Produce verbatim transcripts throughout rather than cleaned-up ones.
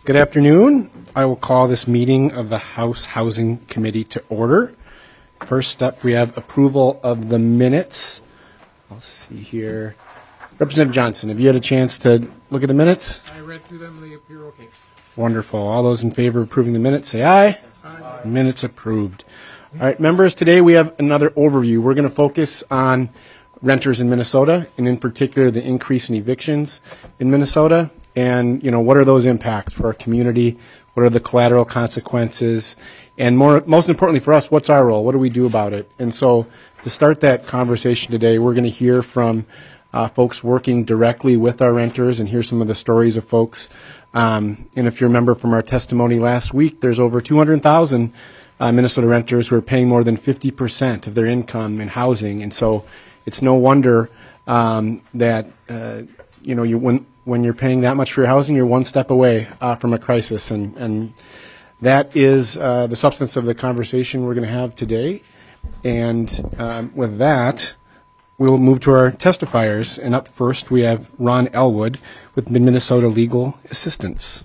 Good afternoon. I will call this meeting of the House Housing Committee to order. First up, we have approval of the minutes. I'll see here. Representative Johnson, have you had a chance to look at the minutes? I read through them. They appear okay. Wonderful. All those in favor of approving the minutes, say aye. Aye. Minutes approved. All right, members, today we have another overview. We're going to focus on renters in Minnesota, and in particular the increase in evictions in Minnesota. And, you know, what are those impacts for our community? What are the collateral consequences? And more, most importantly for us, what's our role? What do we do about it? And so to start that conversation today, we're going to hear from uh, folks working directly with our renters and hear some of the stories of folks. Um, and if you remember from our testimony last week, there's over two hundred thousand uh, Minnesota renters who are paying more than fifty percent of their income in housing. And so it's no wonder um, that, uh, you know, you when when you're paying that much for your housing, you're one step away uh, from a crisis. And, and that is uh, the substance of the conversation we're going to have today. And um, with that, we'll move to our testifiers. And up first, we have Ron Elwood with Minnesota Legal Assistance.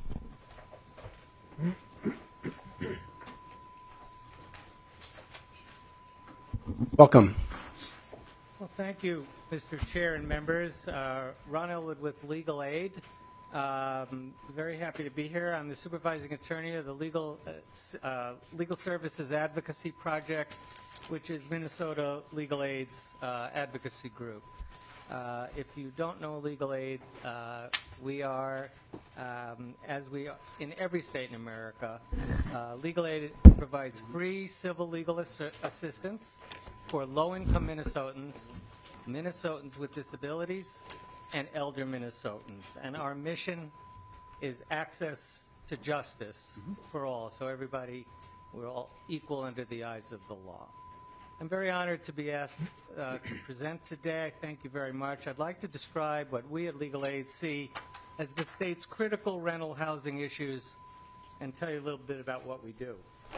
Welcome. Well, thank you, Mister Chair and members. Uh, Ron Elwood with Legal Aid. Um, very happy to be here. I'm the supervising attorney of the Legal uh, uh, Legal Services Advocacy Project, which is Minnesota Legal Aid's uh, advocacy group. Uh, if you don't know Legal Aid, uh, we are, um, as we are in every state in America, uh, Legal Aid provides free civil legal ass assistance for low-income Minnesotans, Minnesotans with disabilities, and elder Minnesotans. And our mission is access to justice mm-hmm. for all, so everybody, we're all equal under the eyes of the law. I'm very honored to be asked uh, to present today. Thank you very much. I'd like to describe what we at Legal Aid see as the state's critical rental housing issues and tell you a little bit about what we do.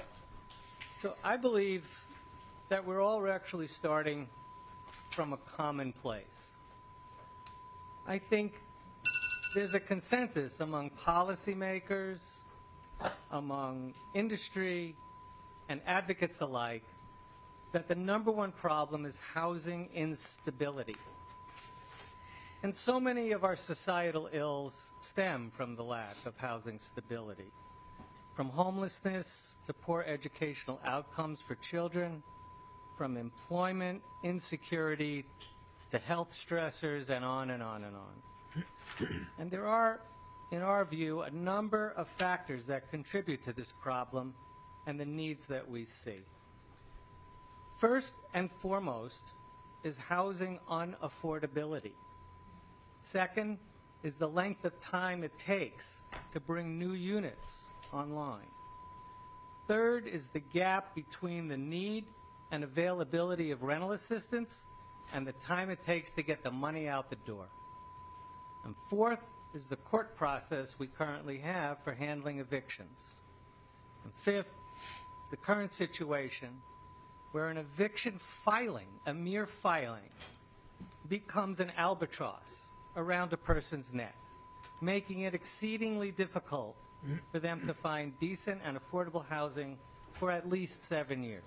So I believe that we're all actually starting from a common place. I think there's a consensus among policymakers, among industry, and advocates alike that the number one problem is housing instability. And so many of our societal ills stem from the lack of housing stability, from homelessness to poor educational outcomes for children, from employment insecurity to health stressors, and on and on and on. And there are, in our view, a number of factors that contribute to this problem and the needs that we see. First and foremost is housing unaffordability. Second is the length of time it takes to bring new units online. Third is the gap between the need and availability of rental assistance and the time it takes to get the money out the door. And fourth is the court process we currently have for handling evictions. And fifth is the current situation where an eviction filing, a mere filing, becomes an albatross around a person's neck, making it exceedingly difficult for them to find decent and affordable housing for at least seven years.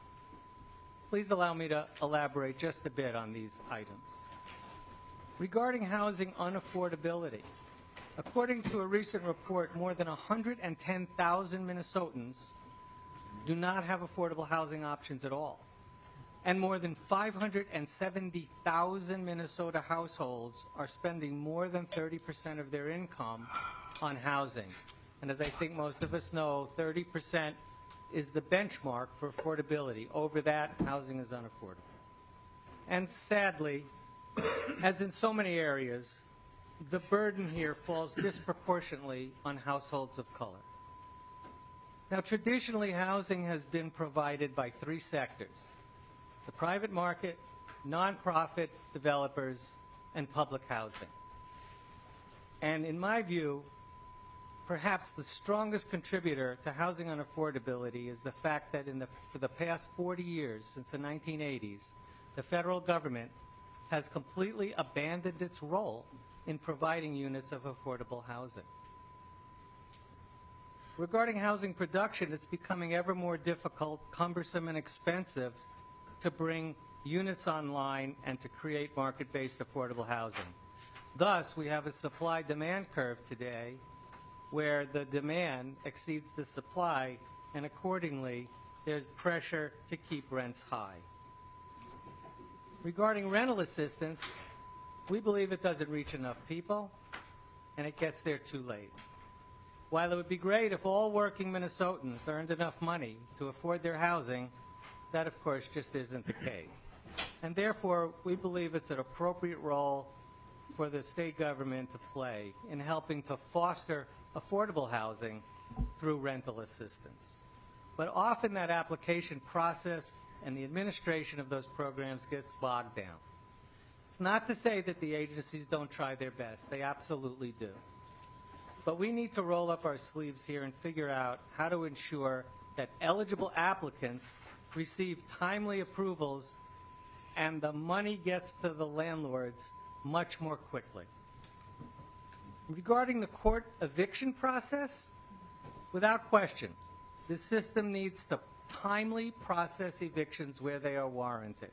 Please allow me to elaborate just a bit on these items. Regarding housing unaffordability, according to a recent report, more than one hundred ten thousand Minnesotans do not have affordable housing options at all. And more than five hundred seventy thousand Minnesota households are spending more than thirty percent of their income on housing. And as I think most of us know, thirty percent is the benchmark for affordability. Over that, housing is unaffordable. And sadly, as in so many areas, the burden here falls disproportionately on households of color. Now, traditionally, housing has been provided by three sectors: the private market, nonprofit developers, and public housing. And in my view, perhaps the strongest contributor to housing unaffordability is the fact that in the, for the past forty years, since the nineteen eighties, the federal government has completely abandoned its role in providing units of affordable housing. Regarding housing production, it's becoming ever more difficult, cumbersome, and expensive to bring units online and to create market-based affordable housing. Thus, we have a supply-demand curve today where the demand exceeds the supply, and accordingly, there's pressure to keep rents high. Regarding rental assistance, we believe it doesn't reach enough people, and it gets there too late. While it would be great if all working Minnesotans earned enough money to afford their housing, that of course just isn't the case. And therefore, we believe it's an appropriate role for the state government to play in helping to foster affordable housing through rental assistance. But often that application process and the administration of those programs gets bogged down. It's not to say that the agencies don't try their best. They absolutely do. But we need to roll up our sleeves here and figure out how to ensure that eligible applicants receive timely approvals and the money gets to the landlords much more quickly. Regarding the court eviction process, without question, the system needs to timely process evictions where they are warranted.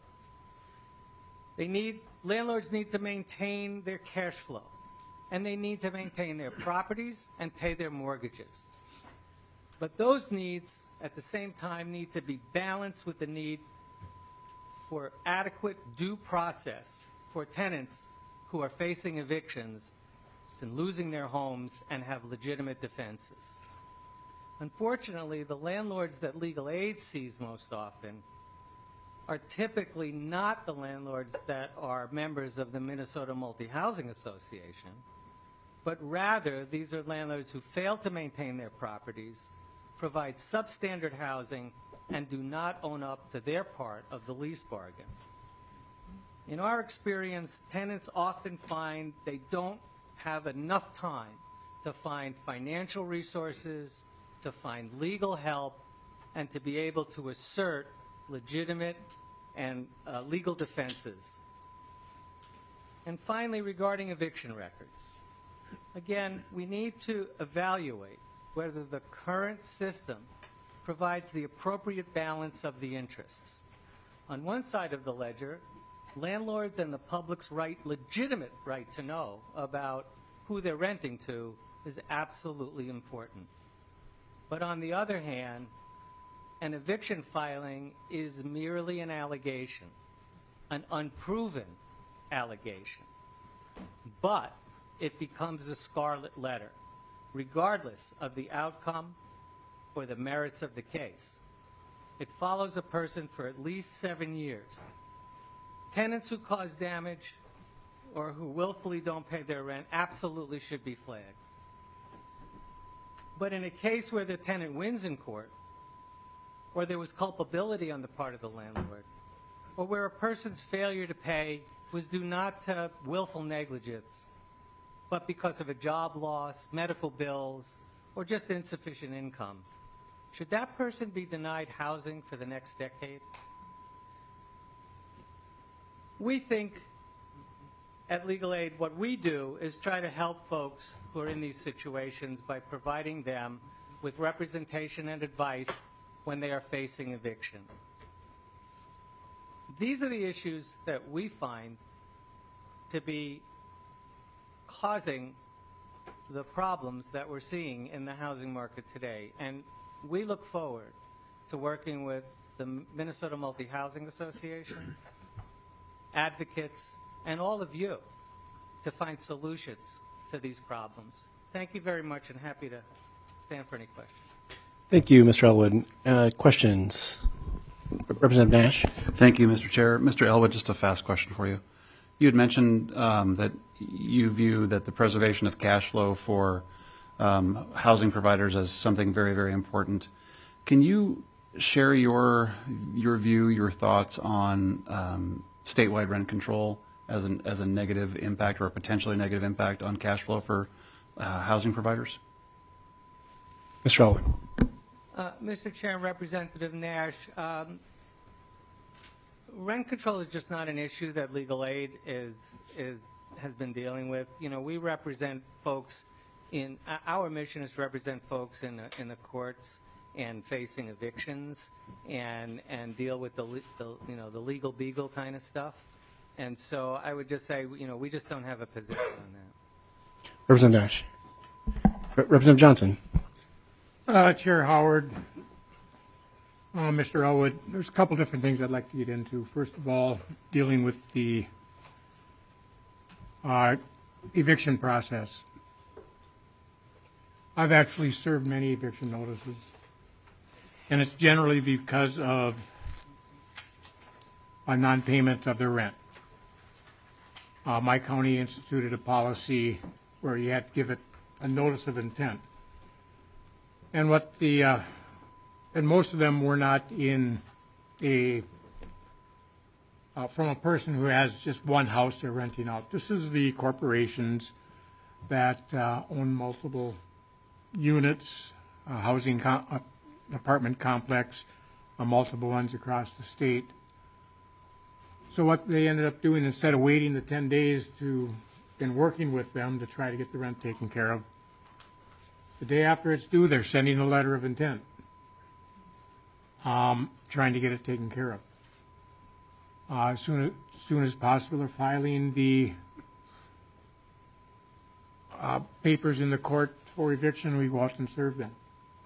They need, landlords need to maintain their cash flow, and they need to maintain their properties and pay their mortgages. But those needs, at the same time, need to be balanced with the need for adequate due process for tenants who are facing evictions and losing their homes and have legitimate defenses. Unfortunately, the landlords that legal aid sees most often are typically not the landlords that are members of the Minnesota Multi-Housing Association, but rather these are landlords who fail to maintain their properties, provide substandard housing, and do not own up to their part of the lease bargain. In our experience, tenants often find they don't have enough time to find financial resources, to find legal help, and to be able to assert legitimate and uh, legal defenses. And finally, regarding eviction records. Again, we need to evaluate whether the current system provides the appropriate balance of the interests. On one side of the ledger, landlords and the public's right, legitimate right to know about who they're renting to is absolutely important. But on the other hand, an eviction filing is merely an allegation, an unproven allegation. But it becomes a scarlet letter, regardless of the outcome or the merits of the case. It follows a person for at least seven years. Tenants who cause damage or who willfully don't pay their rent absolutely should be flagged. But in a case where the tenant wins in court, or there was culpability on the part of the landlord, or where a person's failure to pay was due not to willful negligence, but because of a job loss, medical bills, or just insufficient income, should that person be denied housing for the next decade? We think at Legal Aid, what we do is try to help folks who are in these situations by providing them with representation and advice when they are facing eviction. These are the issues that we find to be causing the problems that we're seeing in the housing market today. And we look forward to working with the Minnesota Multi-Housing Association, advocates, and all of you to find solutions to these problems. Thank you very much, and happy to stand for any questions. Thank you, Mister Elwood. Uh, questions? Representative Nash. Thank you, Mister Chair. Mister Elwood, just a fast question for you. You had mentioned um, that you view that the preservation of cash flow for um, housing providers as something very, very important. Can you share your your view, your thoughts on um, statewide rent control as an as a negative impact or a potentially negative impact on cash flow for uh, housing providers? Mister Elwood. Uh, Mister Chair and Representative Nash, um, rent control is just not an issue that Legal Aid is is has been dealing with. You know, we represent folks in uh, our mission is to represent folks in the, in the courts and facing evictions and and deal with the, le- the you know the legal beagle kind of stuff. And so I would just say, you know, we just don't have a position on that. Representative Dash. Re- Representative Johnson. Uh, Chair Howard, uh, Mister Elwood, there's a couple different things I'd like to get into. First of all, dealing with the uh, eviction process. I've actually served many eviction notices, and it's generally because of a non-payment of their rent. Uh, my county instituted a policy where you had to give it a notice of intent. And what the, uh, and most of them were not in a, uh, from a person who has just one house they're renting out. This is the corporations that uh, own multiple units, uh, housing com- uh, apartment complex, uh, multiple ones across the state. So what they ended up doing, instead of waiting the ten days to, and working with them to try to get the rent taken care of, the day after it's due, they're sending a letter of intent, um, trying to get it taken care of. Uh, as soon as, as soon as possible, they're filing the uh, papers in the court for eviction. We go out and serve them.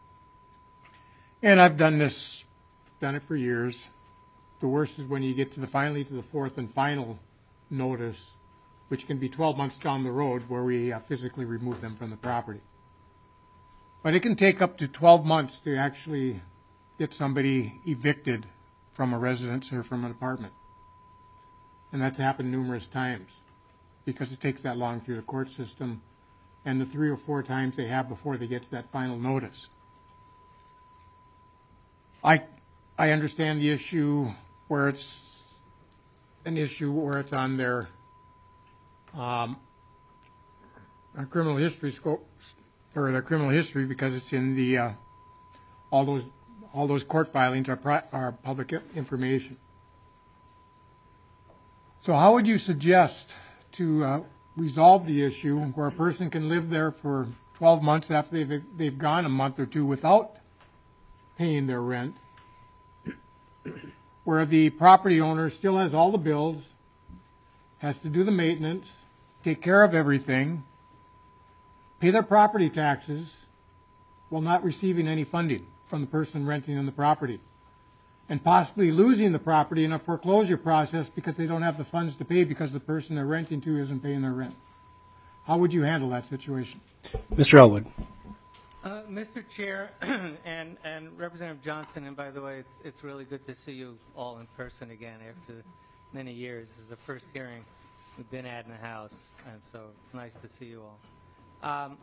And I've done this, done it for years. The worst is when you get to the finally to the fourth and final notice, which can be twelve months down the road, where we uh, physically remove them from the property. But it can take up to twelve months to actually get somebody evicted from a residence or from an apartment. And that's happened numerous times because it takes that long through the court system and the three or four times they have before they get to that final notice. I, I understand the issue where it's an issue where it's on their um, criminal history scope, or their criminal history, because it's in the uh, all those all those court filings are pri- are public information. So how would you suggest to uh, resolve the issue where a person can live there for twelve months after they've they've gone a month or two without paying their rent, where the property owner still has all the bills, has to do the maintenance, take care of everything, pay their property taxes while not receiving any funding from the person renting in the property, and possibly losing the property in a foreclosure process because they don't have the funds to pay because the person they're renting to isn't paying their rent? How would you handle that situation? Mister Elwood. Uh, Mister Chair and, and Representative Johnson, and by the way, it's, it's really good to see you all in person again after many years. This is the first hearing we've been at in the House, and so it's nice to see you all. Um,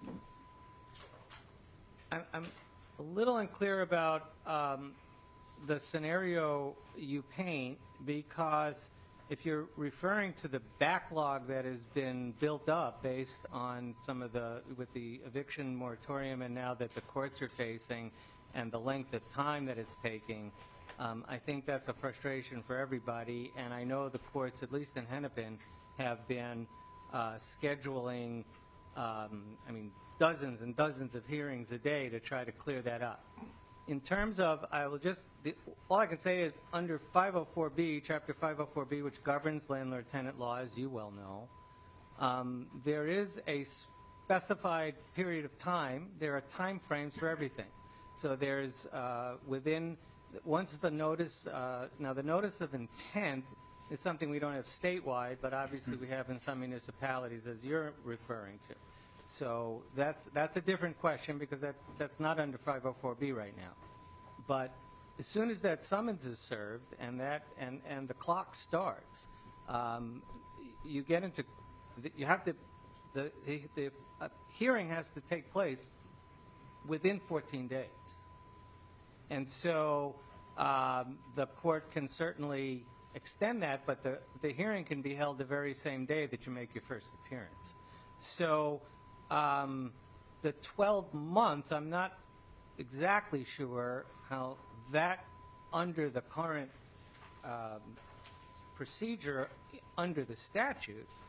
I'm, I'm a little unclear about um, the scenario you paint, because if you're referring to the backlog that has been built up based on some of the, with the eviction moratorium and now that the courts are facing and the length of time that it's taking, um, I think that's a frustration for everybody. And I know the courts, at least in Hennepin, have been uh, scheduling, um, I mean, dozens and dozens of hearings a day to try to clear that up. In terms of, I will just, the, all I can say is under five oh four B, Chapter five oh four B, which governs landlord-tenant law, as you well know, um, there is a specified period of time. There are time frames for everything. So there's uh, within, once the notice, uh, now the notice of intent is something we don't have statewide, but obviously we have in some municipalities, as you're referring to. So that's that's a different question, because that that's not under five oh four B right now. But as soon as that summons is served and that and, and the clock starts, um, you get into you have to the the, the uh, hearing has to take place within fourteen days, and so um, the court can certainly extend that, but the the hearing can be held the very same day that you make your first appearance. So. Um, the twelve months, I'm not exactly sure how that, under the current um, procedure, under the statute,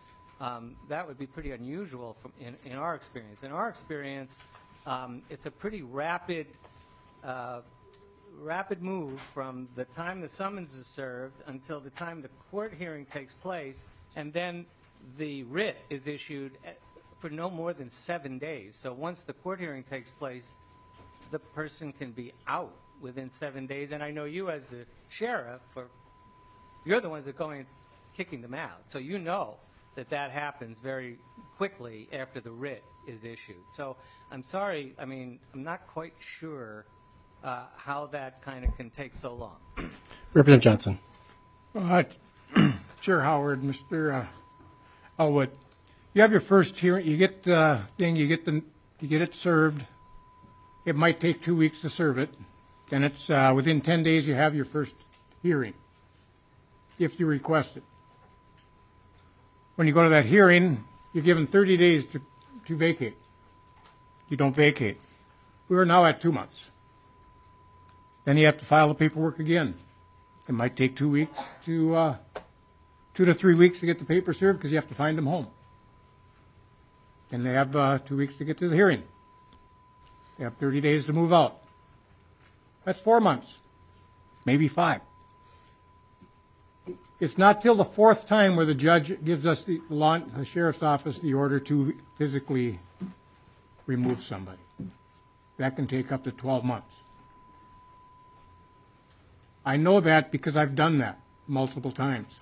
Um, that would be pretty unusual from, in, in our experience. In our experience, um, it's a pretty rapid, uh, rapid move from the time the summons is served until the time the court hearing takes place, and then the writ is issued at, for no more than seven days. So once the court hearing takes place, the person can be out within seven days. And I know you as the sheriff, or you're the ones that are going kicking them out. So you know that that happens very quickly after the writ is issued. So I'm sorry, I mean, I'm not quite sure uh, how that kind of can take so long. Representative Johnson. Uh, Chair Howard, Mister Uh, Elwood, you have your first hearing. You get the uh, thing. You get the. You get it served. It might take two weeks to serve it. Then it's uh, within ten days. You have your first hearing, if you request it. When you go to that hearing, you're given thirty days to, to vacate. You don't vacate. We are now at two months. Then you have to file the paperwork again. It might take two weeks to, uh, two to three weeks to get the paper served because you have to find them home. Then they have uh, two weeks to get to the hearing. They have thirty days to move out. That's four months, maybe five. It's not till the fourth time where the judge gives us, the, law, the sheriff's office, the order to physically remove somebody. That can take up to twelve months. I know that because I've done that multiple times.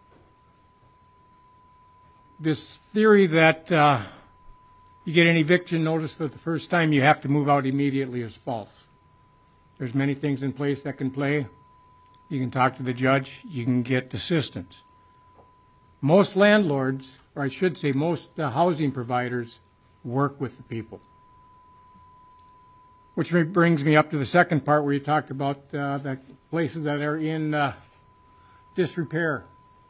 This theory that uh, you get an eviction notice for the first time, you have to move out immediately is false. There's many things in place that can play. You can talk to the judge. You can get assistance. Most landlords, or I should say most uh, housing providers, work with the people. Which brings me up to the second part where you talked about uh, the places that are in uh, disrepair.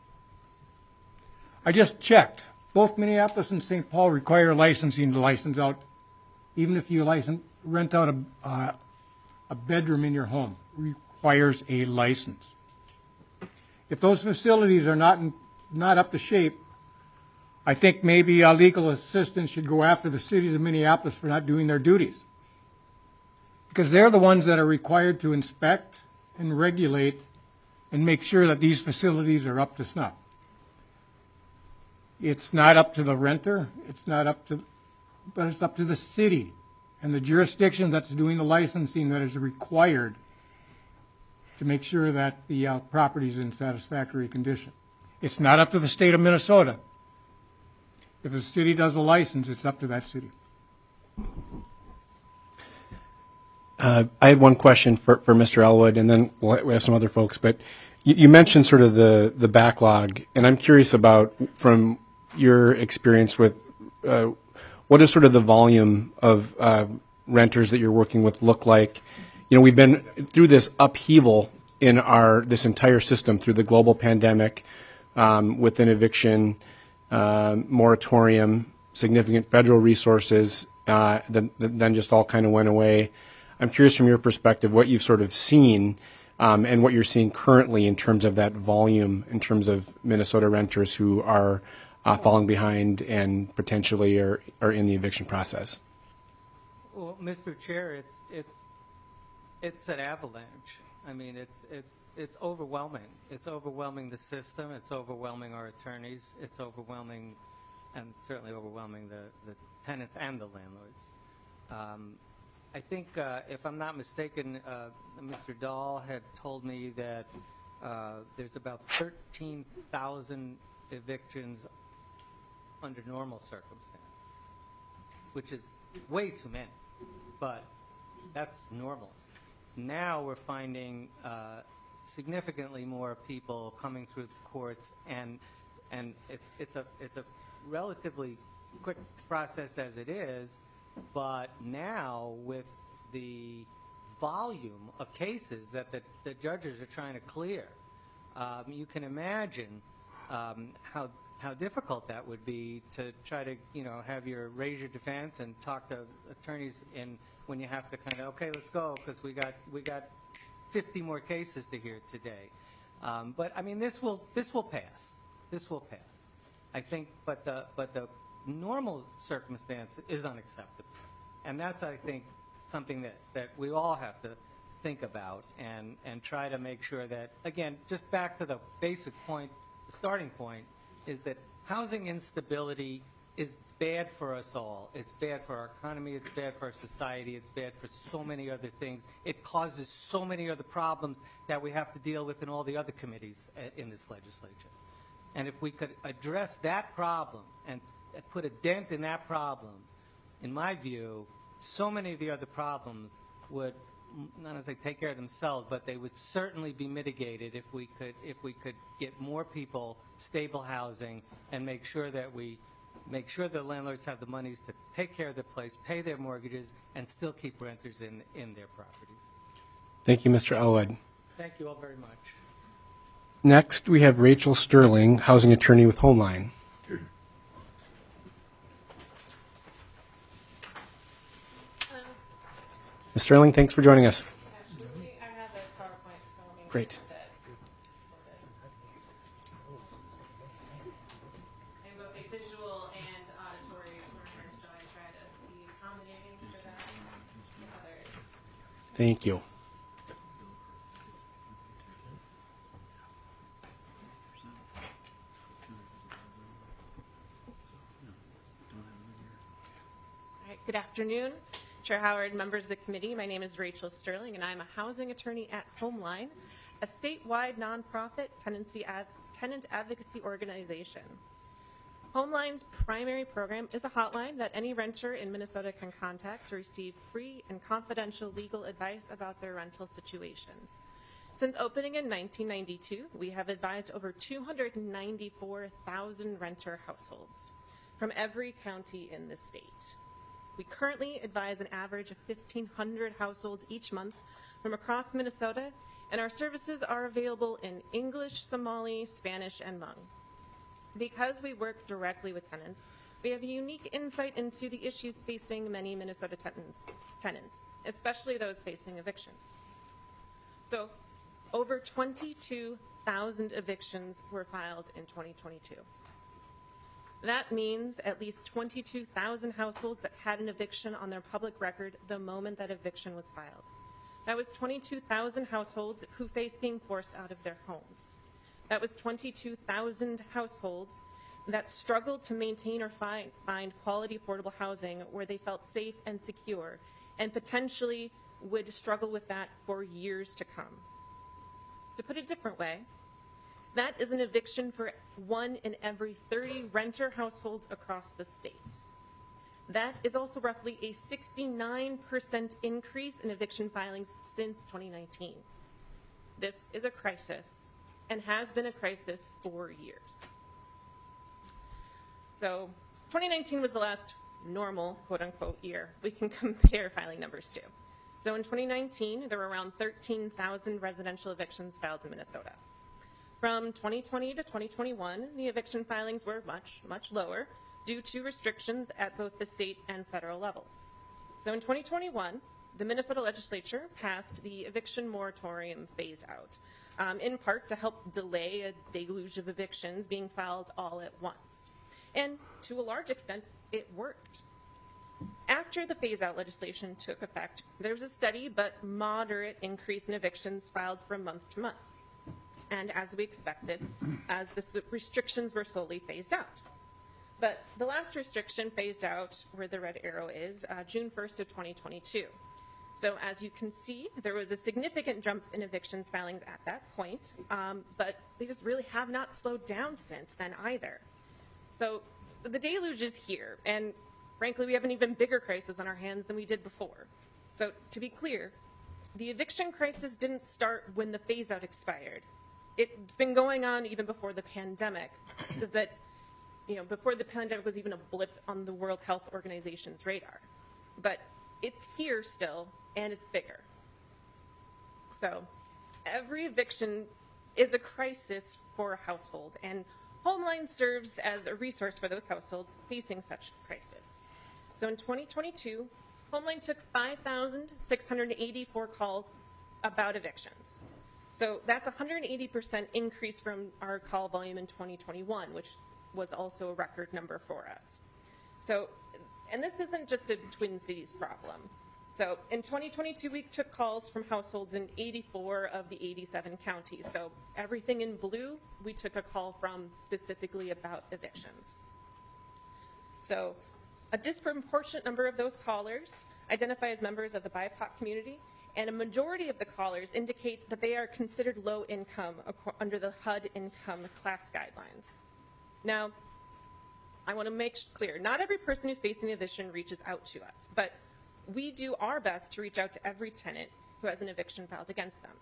I just checked. Both Minneapolis and Saint Paul require licensing to license out, even if you license, rent out a, uh, a bedroom in your home. Requires a license. If those facilities are not in, not up to shape, I think maybe uh, legal assistance should go after the cities of Minneapolis for not doing their duties, because they're the ones that are required to inspect and regulate and make sure that these facilities are up to snuff. It's not up to the renter, it's not up to, but it's up to the city and the jurisdiction that's doing the licensing that is required to make sure that the uh, property is in satisfactory condition. It's not up to the state of Minnesota. If a city does a license, it's up to that city. Uh, I had one question for, for Mister Elwood, and then we'll, we have some other folks. But you, you mentioned sort of the, the backlog, and I'm curious about, from your experience with, uh, what does sort of the volume of uh, renters that you're working with look like? You know, we've been through this upheaval in our this entire system through the global pandemic, um, with an eviction uh, moratorium, significant federal resources, uh, that, that then just all kind of went away. I'm curious from your perspective what you've sort of seen um, and what you're seeing currently in terms of that volume, in terms of Minnesota renters who are uh, falling behind and potentially are, are in the eviction process. Well, Mister Chair, it's it's it's an avalanche. I mean, it's it's it's overwhelming. It's overwhelming the system. It's overwhelming our attorneys. It's overwhelming, and certainly overwhelming the, the tenants and the landlords. Um, I think, uh, if I'm not mistaken, uh, Mister Dahl had told me that uh, there's about thirteen thousand evictions under normal circumstances, which is way too many, but that's normal. Now we're finding uh, significantly more people coming through the courts, and and it, it's a it's a relatively quick process as it is. But now, with the volume of cases that the, the judges are trying to clear, um, you can imagine um, how how difficult that would be to try to, you know, have your raise your defense and talk to attorneys in when you have to kind of, okay, let's go because we got we got fifty more cases to hear today. Um, but I mean, this will this will pass. This will pass. I think, but the, but the normal circumstance is unacceptable. And that's, I think, something that, that we all have to think about and, and try to make sure that, again, just back to the basic point, the starting point, is that housing instability is bad for us all. It's bad for our economy, it's bad for our society, it's bad for so many other things. It causes so many other problems that we have to deal with in all the other committees uh, in this legislature. And if we could address that problem and put a dent in that problem, in my view, so many of the other problems would not as they take care of themselves, but they would certainly be mitigated if we could if we could get more people stable housing and make sure that we make sure the landlords have the monies to take care of their place, pay their mortgages, and still keep renters in in their properties. Thank you, Mister Elwood. Thank you all very much. Next, we have Rachel Sterling, housing attorney with Homeline. Miz Sterling, thanks for joining us. Absolutely. I have a PowerPoint, so let me Great. get that sorted. I'm both a visual and auditory learner, so I try to be accommodating for that and others. Thank you. All right, good afternoon. Chair Howard, members of the committee, my name is Rachel Sterling, and I'm a housing attorney at Homeline, a statewide nonprofit tenancy ad, tenant advocacy organization. Homeline's primary program is a hotline that any renter in Minnesota can contact to receive free and confidential legal advice about their rental situations. Since opening in nineteen ninety-two, we have advised over two hundred ninety-four thousand renter households from every county in the state. We currently advise an average of fifteen hundred households each month from across Minnesota, and our services are available in English, Somali, Spanish, and Hmong. Because we work directly with tenants, we have a unique insight into the issues facing many Minnesota tenants, tenants, especially those facing eviction. So, over twenty-two thousand evictions were filed in twenty twenty-two. That means at least twenty-two thousand households that had an eviction on their public record the moment that eviction was filed. That was twenty-two thousand households who faced being forced out of their homes. That was twenty-two thousand households that struggled to maintain or find, find quality affordable housing where they felt safe and secure, and potentially would struggle with that for years to come. To put it a different way, that is an eviction for one in every thirty renter households across the state. That is also roughly a sixty-nine percent increase in eviction filings since twenty nineteen. This is a crisis and has been a crisis for years. So twenty nineteen was the last normal, quote unquote, year we can compare filing numbers to. So in twenty nineteen, there were around thirteen thousand residential evictions filed in Minnesota. From twenty twenty to twenty twenty-one, the eviction filings were much, much lower due to restrictions at both the state and federal levels. So in twenty twenty-one, the Minnesota legislature passed the eviction moratorium phase out, um, in part to help delay a deluge of evictions being filed all at once. And to a large extent, it worked. After the phase-out legislation took effect, there was a steady but moderate increase in evictions filed from month to month. And as we expected, as the restrictions were slowly phased out. But the last restriction phased out, where the red arrow is, uh, June first of twenty twenty-two. So as you can see, there was a significant jump in evictions filings at that point, um, but they just really have not slowed down since then either. So the deluge is here, and frankly, we have an even bigger crisis on our hands than we did before. So to be clear, the eviction crisis didn't start when the phase-out expired. It's been going on even before the pandemic, but you know, before the pandemic was even a blip on the World Health Organization's radar. But it's here still, and it's bigger. So every eviction is a crisis for a household, and Homeline serves as a resource for those households facing such crisis. So in twenty twenty-two, Homeline took five thousand six hundred eighty-four calls about evictions. So that's a one hundred eighty percent increase from our call volume in twenty twenty-one, which was also a record number for us. So, and this isn't just a Twin Cities problem. So in twenty twenty-two, we took calls from households in eighty-four of the eighty-seven counties. So everything in blue, we took a call from specifically about evictions. So a disproportionate number of those callers identify as members of the B I P O C community, and a majority of the callers indicate that they are considered low income under the H U D income class guidelines. Now, I want to make clear, not every person who's facing eviction reaches out to us, but we do our best to reach out to every tenant who has an eviction filed against them.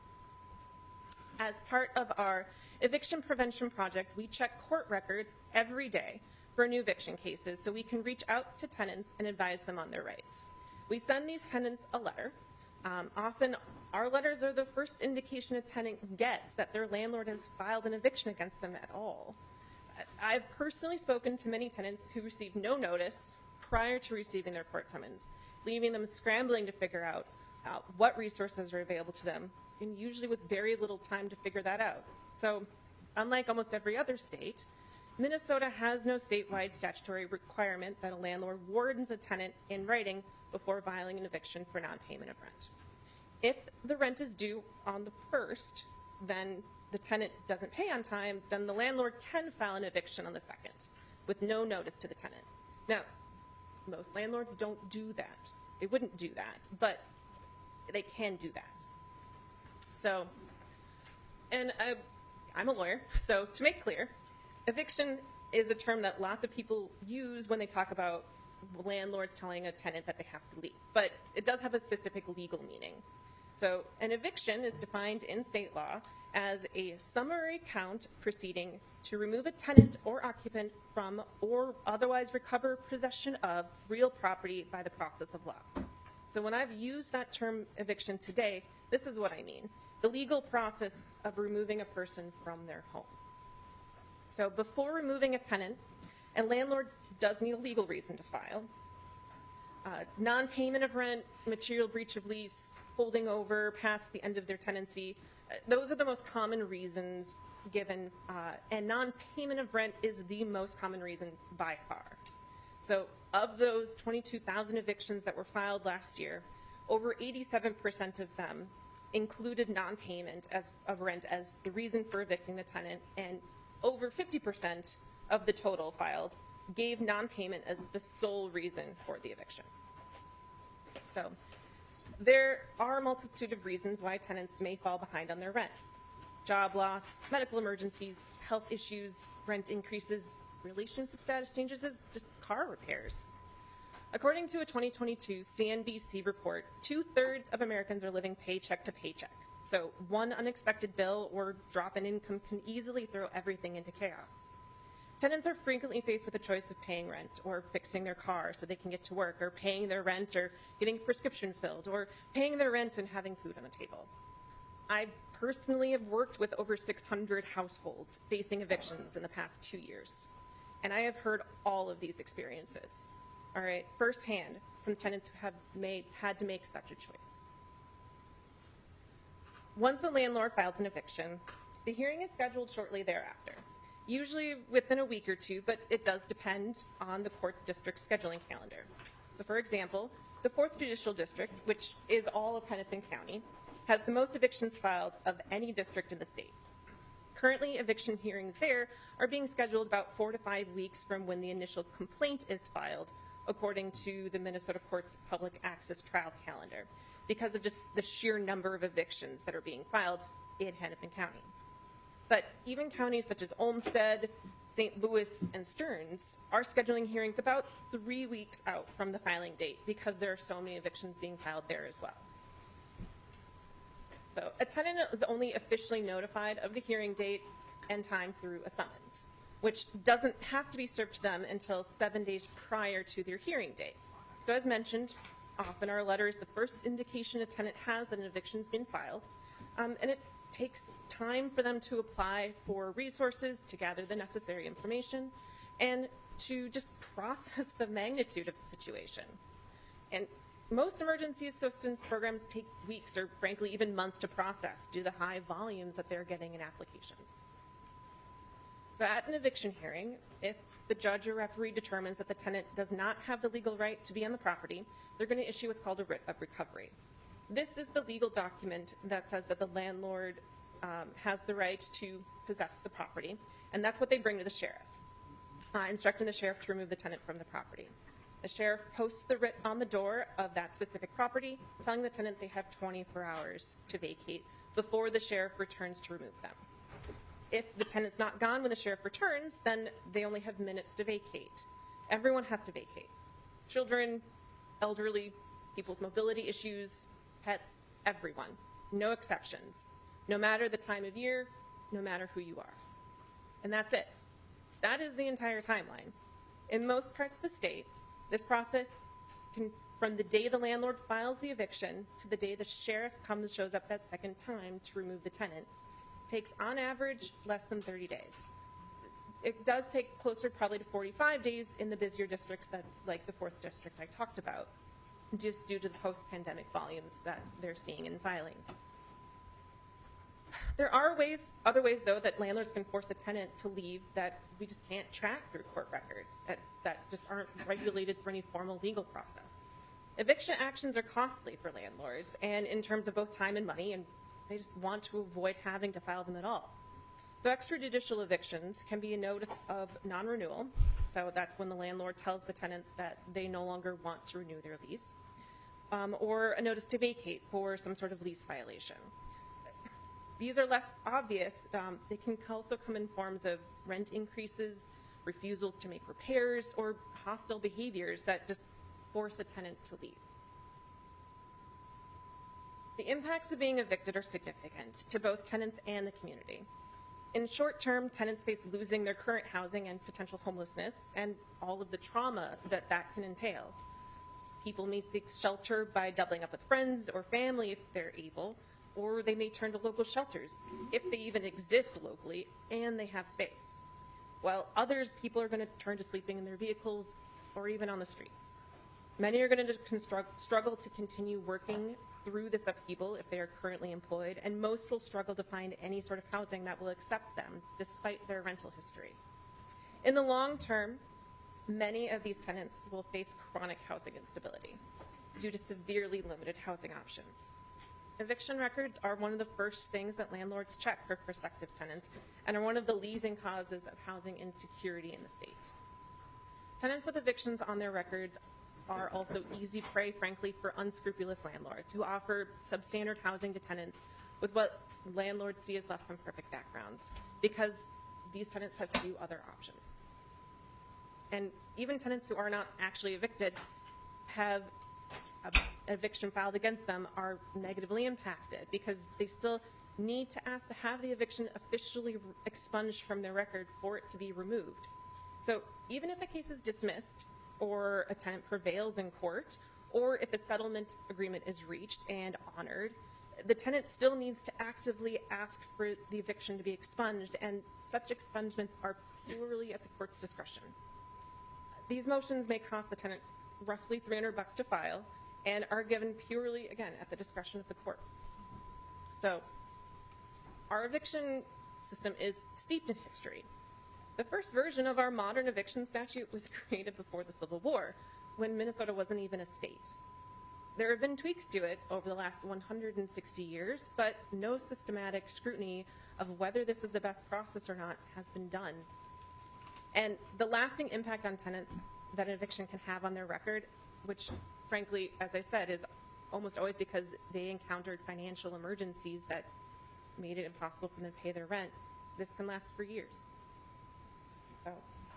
As part of our eviction prevention project, we check court records every day for new eviction cases so we can reach out to tenants and advise them on their rights. We send these tenants a letter. Um, often our letters are the first indication a tenant gets that their landlord has filed an eviction against them at all. I've personally spoken to many tenants who received no notice prior to receiving their court summons, leaving them scrambling to figure out uh, what resources are available to them, and usually with very little time to figure that out. So, unlike almost every other state, Minnesota has no statewide statutory requirement that a landlord wardens a tenant in writing before filing an eviction for non-payment of rent. If the rent is due on the first, then the tenant doesn't pay on time, then the landlord can file an eviction on the second with no notice to the tenant. Now, most landlords don't do that. They wouldn't do that, but they can do that. So, and uh, I'm a lawyer, so to make clear, eviction is a term that lots of people use when they talk about landlords telling a tenant that they have to leave, but it does have a specific legal meaning. So an eviction is defined in state law as a summary count proceeding to remove a tenant or occupant from or otherwise recover possession of real property by the process of law. So when I've used that term eviction today, this is what I mean. The legal process of removing a person from their home. So before removing a tenant, a landlord does need a legal reason to file. Uh, non-payment of rent, material breach of lease, holding over past the end of their tenancy, uh, those are the most common reasons given, uh, and non-payment of rent is the most common reason by far. So of those twenty-two thousand evictions that were filed last year, over eighty-seven percent of them included non-payment as, of rent as the reason for evicting the tenant, and over fifty percent of the total filed gave non-payment as the sole reason for the eviction. So there are a multitude of reasons why tenants may fall behind on their rent. Job loss, medical emergencies, health issues, rent increases, relationship status changes, just car repairs. According to a twenty twenty-two C N B C report, two-thirds of Americans are living paycheck to paycheck. So one unexpected bill or drop in income can easily throw everything into chaos. Tenants are frequently faced with the choice of paying rent or fixing their car so they can get to work, or paying their rent or getting a prescription filled, or paying their rent and having food on the table. I personally have worked with over six hundred households facing evictions in the past two years, and I have heard all of these experiences, all right, firsthand from tenants who have made, had to make such a choice. Once a landlord files an eviction, the hearing is scheduled shortly thereafter, usually within a week or two, but it does depend on the court district scheduling calendar. So for example, the fourth Judicial District, which is all of Hennepin County, has the most evictions filed of any district in the state. Currently, eviction hearings there are being scheduled about four to five weeks from when the initial complaint is filed, according to the Minnesota Court's public access trial calendar, because of just the sheer number of evictions that are being filed in Hennepin County. But even counties such as Olmsted, Saint Louis, and Stearns are scheduling hearings about three weeks out from the filing date because there are so many evictions being filed there as well. So a tenant is only officially notified of the hearing date and time through a summons, which doesn't have to be served to them until seven days prior to their hearing date. So as mentioned, often our letter is the first indication a tenant has that an eviction's been filed, um, and it takes time for them to apply for resources, to gather the necessary information, and to just process the magnitude of the situation. And most emergency assistance programs take weeks or frankly even months to process due to the high volumes that they're getting in applications. So at an eviction hearing, if the judge or referee determines that the tenant does not have the legal right to be on the property, they're going to issue what's called a writ of recovery. This is the legal document that says that the landlord um, has the right to possess the property, and that's what they bring to the sheriff, uh, instructing the sheriff to remove the tenant from the property. The sheriff posts the writ on the door of that specific property, telling the tenant they have twenty-four hours to vacate before the sheriff returns to remove them. If the tenant's not gone when the sheriff returns, then they only have minutes to vacate. Everyone has to vacate. Children, elderly, people with mobility issues, pets, everyone. No exceptions. No matter the time of year, no matter who you are. And that's it. That is the entire timeline. In most parts of the state, this process can, from the day the landlord files the eviction to the day the sheriff comes, shows up that second time to remove the tenant, takes on average less than thirty days. It does take closer probably to forty-five days in the busier districts, that, like the fourth district I talked about, just due to the post-pandemic volumes that they're seeing in filings. There are ways, other ways though, that landlords can force a tenant to leave that we just can't track through court records, that, that just aren't regulated through any formal legal process. Eviction actions are costly for landlords, and in terms of both time and money, and they just want to avoid having to file them at all. So extrajudicial evictions can be a notice of non-renewal. So that's when the landlord tells the tenant that they no longer want to renew their lease, um, or a notice to vacate for some sort of lease violation. These are less obvious. Um, they can also come in forms of rent increases, refusals to make repairs, or hostile behaviors that just force a tenant to leave. The impacts of being evicted are significant to both tenants and the community. In short term, tenants face losing their current housing and potential homelessness and all of the trauma that that can entail. People may seek shelter by doubling up with friends or family if they're able, or they may turn to local shelters if they even exist locally and they have space. While other people are going to turn to sleeping in their vehicles or even on the streets. Many are going to construct, struggle to continue working through this upheaval if they are currently employed, and most will struggle to find any sort of housing that will accept them despite their rental history. In the long term, many of these tenants will face chronic housing instability due to severely limited housing options. Eviction records are one of the first things that landlords check for prospective tenants and are one of the leading causes of housing insecurity in the state. Tenants with evictions on their records are also easy prey, frankly, for unscrupulous landlords who offer substandard housing to tenants with what landlords see as less than perfect backgrounds, because these tenants have few other options. And even tenants who are not actually evicted have an eviction filed against them are negatively impacted because they still need to ask to have the eviction officially expunged from their record for it to be removed. So even if a case is dismissed, or a tenant prevails in court, or if a settlement agreement is reached and honored, the tenant still needs to actively ask for the eviction to be expunged, and such expungements are purely at the court's discretion. These motions may cost the tenant roughly three hundred bucks to file and are given purely, again, at the discretion of the court. So our eviction system is steeped in history. The first version of our modern eviction statute was created before the Civil War, when Minnesota wasn't even a state. There have been tweaks to it over the last one hundred sixty years, but no systematic scrutiny of whether this is the best process or not has been done. And the lasting impact on tenants that an eviction can have on their record, which frankly, as I said, is almost always because they encountered financial emergencies that made it impossible for them to pay their rent, this can last for years. So,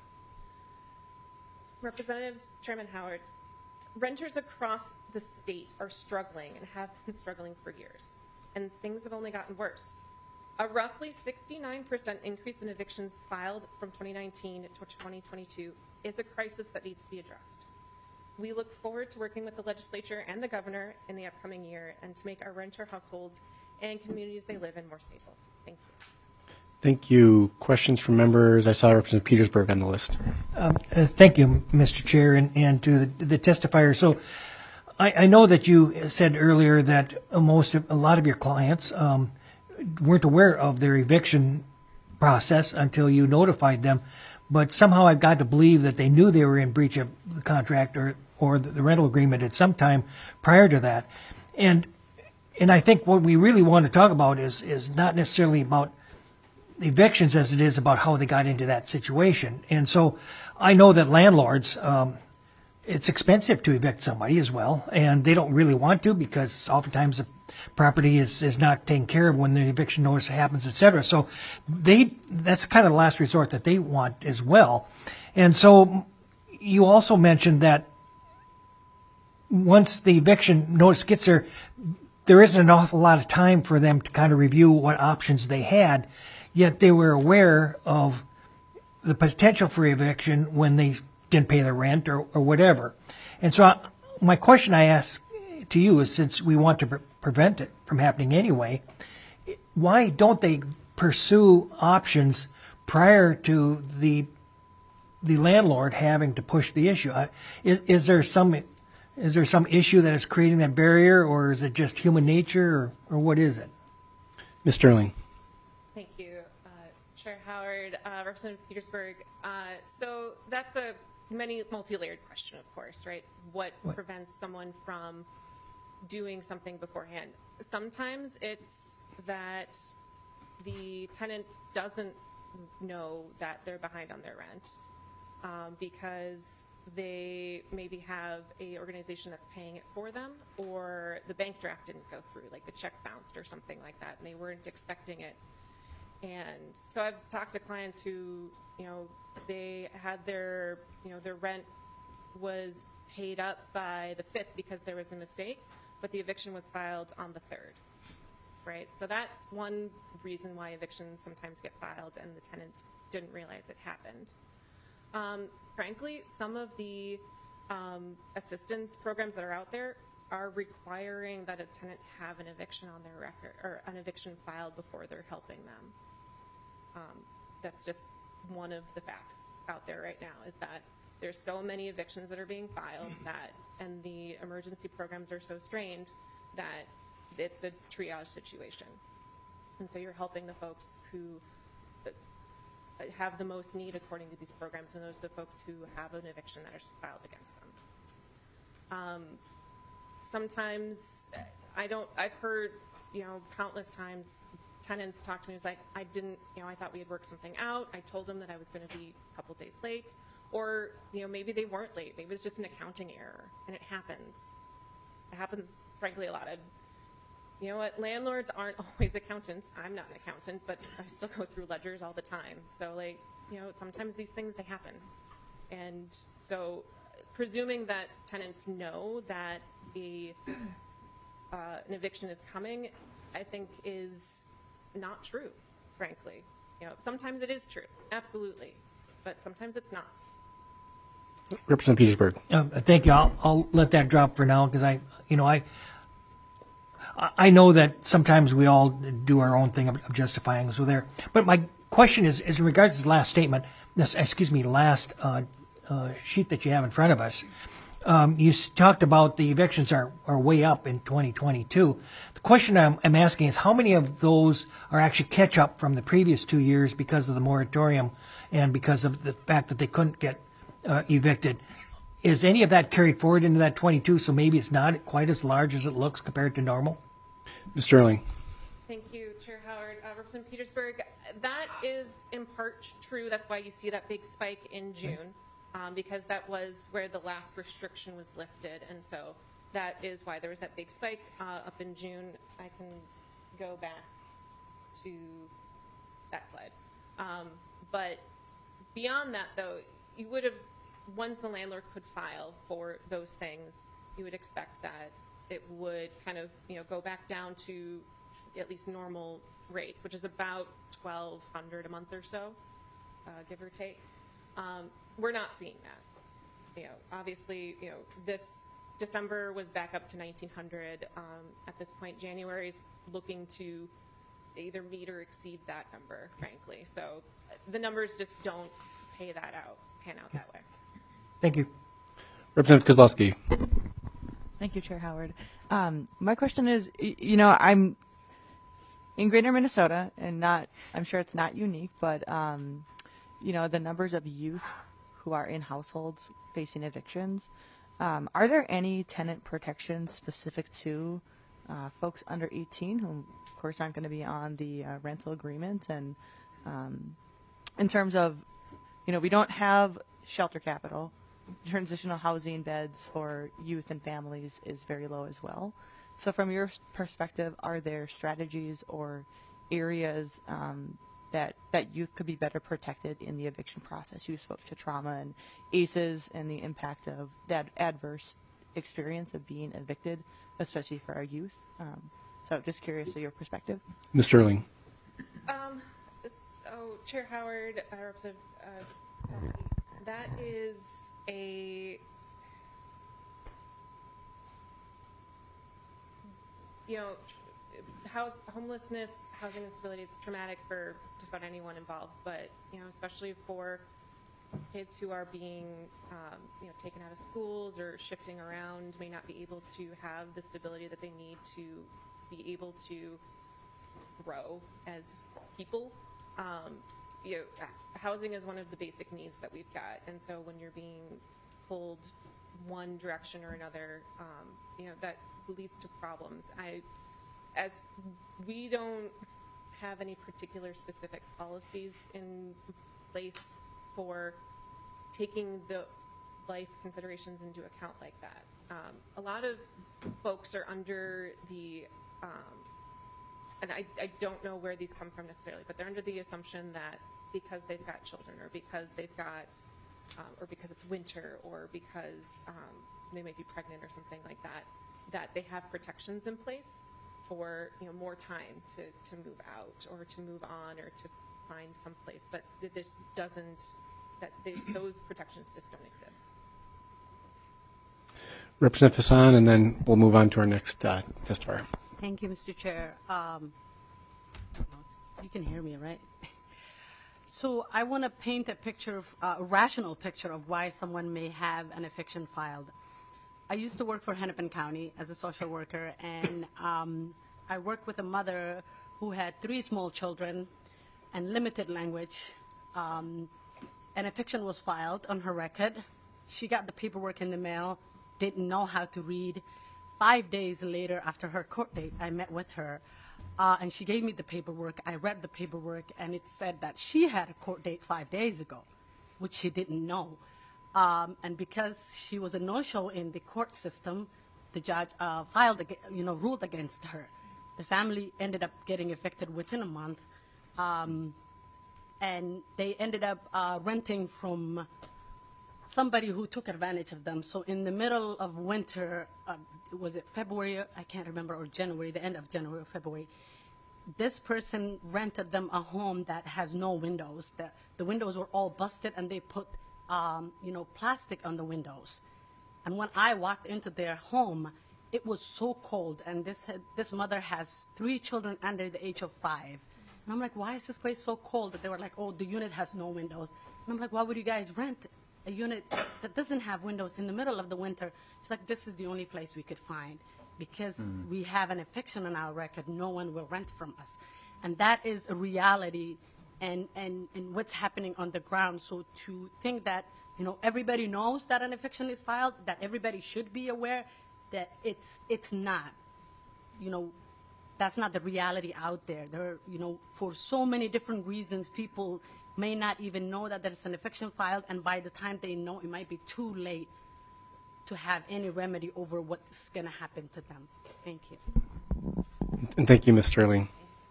Representatives, Chairman Howard, renters across the state are struggling and have been struggling for years, and things have only gotten worse. A roughly sixty-nine percent increase in evictions filed from twenty nineteen to twenty twenty-two is a crisis that needs to be addressed. We look forward to working with the legislature and the governor in the upcoming year and to make our renter households and communities they live in more stable. Thank you. Thank you. Questions from members? I saw Representative Petersburg on the list. Um, uh, thank you, Mister Chair, and, and to the, the testifier. So I, I know that you said earlier that most of, a lot of your clients um, weren't aware of their eviction process until you notified them. but somehow I've got to believe that they knew they were in breach of the contract or, or the, the rental agreement at some time prior to that. And and I think what we really want to talk about is is not necessarily about evictions as it is about how they got into that situation. And so I know that landlords, um, it's expensive to evict somebody as well, and they don't really want to because oftentimes the property is, is not taken care of when the eviction notice happens, et cetera. So they that's kind of the last resort that they want as well. And so you also mentioned that once the eviction notice gets there, there isn't an awful lot of time for them to kind of review what options they had, yet they were aware of the potential for eviction when they didn't pay their rent or, or whatever. And so I, my question I ask to you is, since we want to pre- prevent it from happening anyway, why don't they pursue options prior to the the landlord having to push the issue? Uh, is, is there some is there some issue that is creating that barrier, or is it just human nature, or, or what is it? Miz Sterling. Thank you, uh, Chair Howard, uh, Representative Petersburg. Uh, so that's a many multi-layered question, of course, right? What, what prevents someone from doing something beforehand? Sometimes it's that the tenant doesn't know that they're behind on their rent um, because they maybe have a organization that's paying it for them, or the bank draft didn't go through, like the check bounced or something like that, and they weren't expecting it. And so I've talked to clients who, you know, they had their, you know, their rent was paid up by the fifth because there was a mistake, but the eviction was filed on the third, right? So that's one reason why evictions sometimes get filed and the tenants didn't realize it happened. Um, frankly, some of the um, assistance programs that are out there are requiring that a tenant have an eviction on their record, or an eviction filed before they're helping them. Um, that's just one of the facts out there right now, is that there's so many evictions that are being filed that, and the emergency programs are so strained that it's a triage situation. And so you're helping the folks who have the most need according to these programs, and those are the folks who have an eviction that are filed against them. Um, sometimes I don't, I've heard, you know, countless times tenants talk to me, it's like, I didn't, you know, I thought we had worked something out. I told them that I was going to be a couple days late, or, you know, maybe they weren't late. Maybe it was just an accounting error, and it happens. It happens, frankly, a lot. I'd, you know what, landlords aren't always accountants. I'm not an accountant, but I still go through ledgers all the time. So, like, you know, sometimes these things, they happen. And so presuming that tenants know that a, uh, an eviction is coming, I think is not true, frankly. You know, sometimes it is true, absolutely, but sometimes it's not. Representative Petersburg. Uh, thank you. I'll, I'll let that drop for now because I, you know, I, I know that sometimes we all do our own thing of, of justifying. So there, but my question is, is in regards to the last statement. This, excuse me, last uh, uh, sheet that you have in front of us. Um, you s- talked about the evictions are, are way up in twenty twenty-two. The question I'm, I'm asking is how many of those are actually catch up from the previous two years because of the moratorium and because of the fact that they couldn't get uh, evicted? Is any of that carried forward into that twenty-two, so maybe it's not quite as large as it looks compared to normal? Miz Sterling. Thank you, Chair Howard. Uh, Representative Petersburg, that is in part true. That's why you see that big spike in June, um, because that was where the last restriction was lifted. And so that is why there was that big spike uh, up in June. I can go back to that slide. Um, but beyond that, though, you would have, once the landlord could file for those things, you would expect that it would kind of, you know, go back down to at least normal rates, which is about twelve hundred a month or so, uh, give or take. Um, we're not seeing that. You know, obviously, you know, this December was back up to nineteen hundred. Um, at this point, January's looking to either meet or exceed that number, frankly. So the numbers just don't pay that out, pan out that way. Thank you. Representative Kozlowski. Thank you, Chair Howard. Um, my question is, you know, I'm in Greater Minnesota, and not, I'm sure it's not unique, but um, you know, the numbers of youth who are in households facing evictions, um, are there any tenant protections specific to uh, folks under eighteen who, of course, aren't going to be on the uh, rental agreement? And um, in terms of, you know, we don't have shelter capital. Transitional housing beds for youth and families is very low as well. So from your perspective, are there strategies or areas um, that that youth could be better protected in the eviction process? You spoke to trauma and A C Es and the impact of that adverse experience of being evicted, especially for our youth. Um, so just curious of your perspective. Miz Sterling. Um, so, Chair Howard, uh, Representative uh, that is a you know, house homelessness, housing instability. It's traumatic for just about anyone involved, but you know, especially for kids who are being um, you know, taken out of schools or shifting around, may not be able to have the stability that they need to be able to grow as people. Um, you know, housing is one of the basic needs that we've got, and so when you're being pulled one direction or another, um, you know, that leads to problems. I, as we don't have any particular specific policies in place for taking the life considerations into account like that. Um, a lot of folks are under the, um, and I, I don't know where these come from necessarily, but they're under the assumption that because they've got children or because they've got, um, or because it's winter or because um, they may be pregnant or something like that, that they have protections in place for, you know, more time to, to move out or to move on or to find some place. But th- this doesn't, that they, those protections just don't exist. Representative Hassan, and then we'll move on to our next uh, testifier. Thank you, Mister Chair. Um, you can hear me, right? So I want to paint a picture, of, uh, a rational picture of why someone may have an eviction filed. I used to work for Hennepin County as a social worker, and um, I worked with a mother who had three small children and limited language. Um, an eviction was filed on her record. She got the paperwork in the mail, didn't know how to read. Five days later, after her court date, I met with her, uh, and she gave me the paperwork. I read the paperwork, and it said that she had a court date five days ago, which she didn't know. Um, and because she was a no-show in the court system, the judge uh, filed, you know, ruled against her. The family ended up getting evicted within a month, um, and they ended up uh, renting from somebody who took advantage of them. So in the middle of winter, uh, was it February? I can't remember, or January, the end of January or February. This person rented them a home that has no windows. The, the windows were all busted, and they put, um, you know, plastic on the windows. And when I walked into their home, it was so cold. And this had, this mother has three children under the age of five. And I'm like, why is this place so cold? That they were like, oh, the unit has no windows. And I'm like, why would you guys rent a unit that doesn't have windows in the middle of the winter? She's like, this is the only place we could find. Because mm. we have an eviction on our record, no one will rent from us. And that is a reality and, and, and what's happening on the ground. So to think that, you know, everybody knows that an eviction is filed, that everybody should be aware, that it's it's not. You know, that's not the reality out there. There are, you know, for so many different reasons, people may not even know that there's an eviction filed, and by the time they know, it might be too late to have any remedy over what's going to happen to them. Thank you. And thank you, Miz Sterling.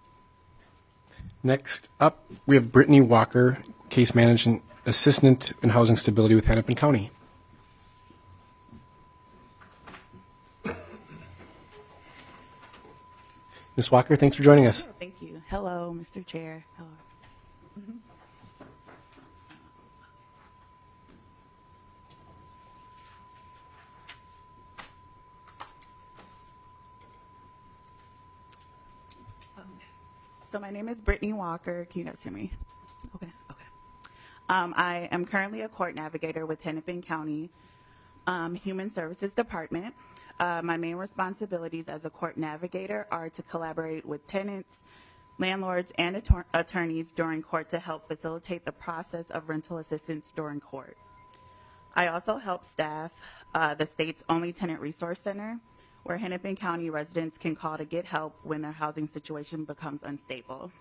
Next up, we have Brittany Walker, Case Management Assistant in Housing Stability with Hennepin County. Miz Walker, thanks for joining us. Thank you. Hello, Mister Chair. Hello. Mm-hmm. So my name is Brittany Walker. Can you guys hear me? Okay. Okay. Um, I am currently a court navigator with Hennepin County um, Human Services Department. Uh, my main responsibilities as a court navigator are to collaborate with tenants, landlords, and attor- attorneys during court to help facilitate the process of rental assistance during court. I also help staff uh, the state's only tenant resource center, where Hennepin County residents can call to get help when their housing situation becomes unstable.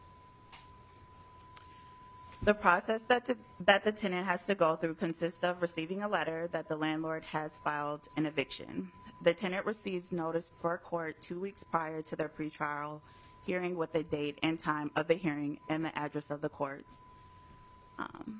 The process that, to, that the tenant has to go through consists of receiving a letter that the landlord has filed an eviction. The tenant receives notice for court two weeks prior to their pretrial hearing with the date and time of the hearing and the address of the courts. Um,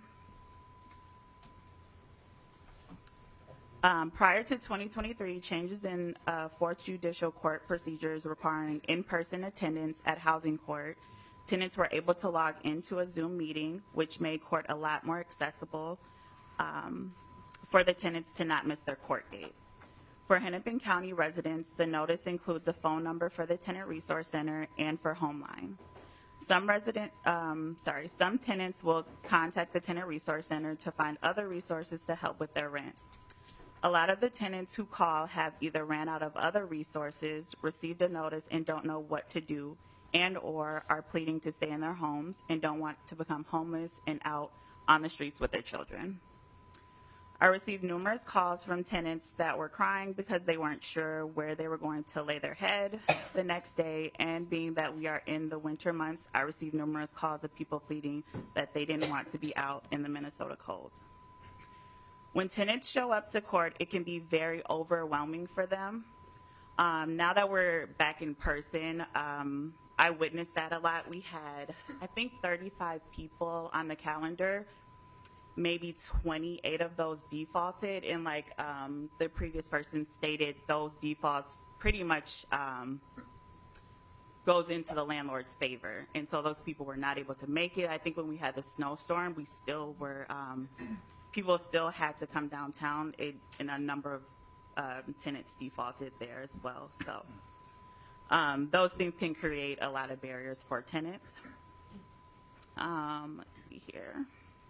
um, prior to twenty twenty-three, changes in uh, Fourth Judicial Court procedures requiring in-person attendance at housing court, tenants were able to log into a Zoom meeting, which made court a lot more accessible um, for the tenants to not miss their court date. For Hennepin County residents, the notice includes a phone number for the Tenant Resource Center and for Homeline. Some resident, um, sorry, some tenants will contact the Tenant Resource Center to find other resources to help with their rent. A lot of the tenants who call have either ran out of other resources, received a notice, and don't know what to do, and or are pleading to stay in their homes and don't want to become homeless and out on the streets with their children. I received numerous calls from tenants that were crying because they weren't sure where they were going to lay their head the next day, and being that we are in the winter months, I received numerous calls of people pleading that they didn't want to be out in the Minnesota cold. When tenants show up to court, it can be very overwhelming for them. Um, now that we're back in person, um, I witnessed that a lot. We had, I think, thirty-five people on the calendar. Maybe twenty-eight of those defaulted, and like um, the previous person stated, those defaults pretty much um, goes into the landlord's favor. And so those people were not able to make it. I think when we had the snowstorm, we still were, um, people still had to come downtown, it, and a number of um, tenants defaulted there as well. So um, those things can create a lot of barriers for tenants. Um, let's see here.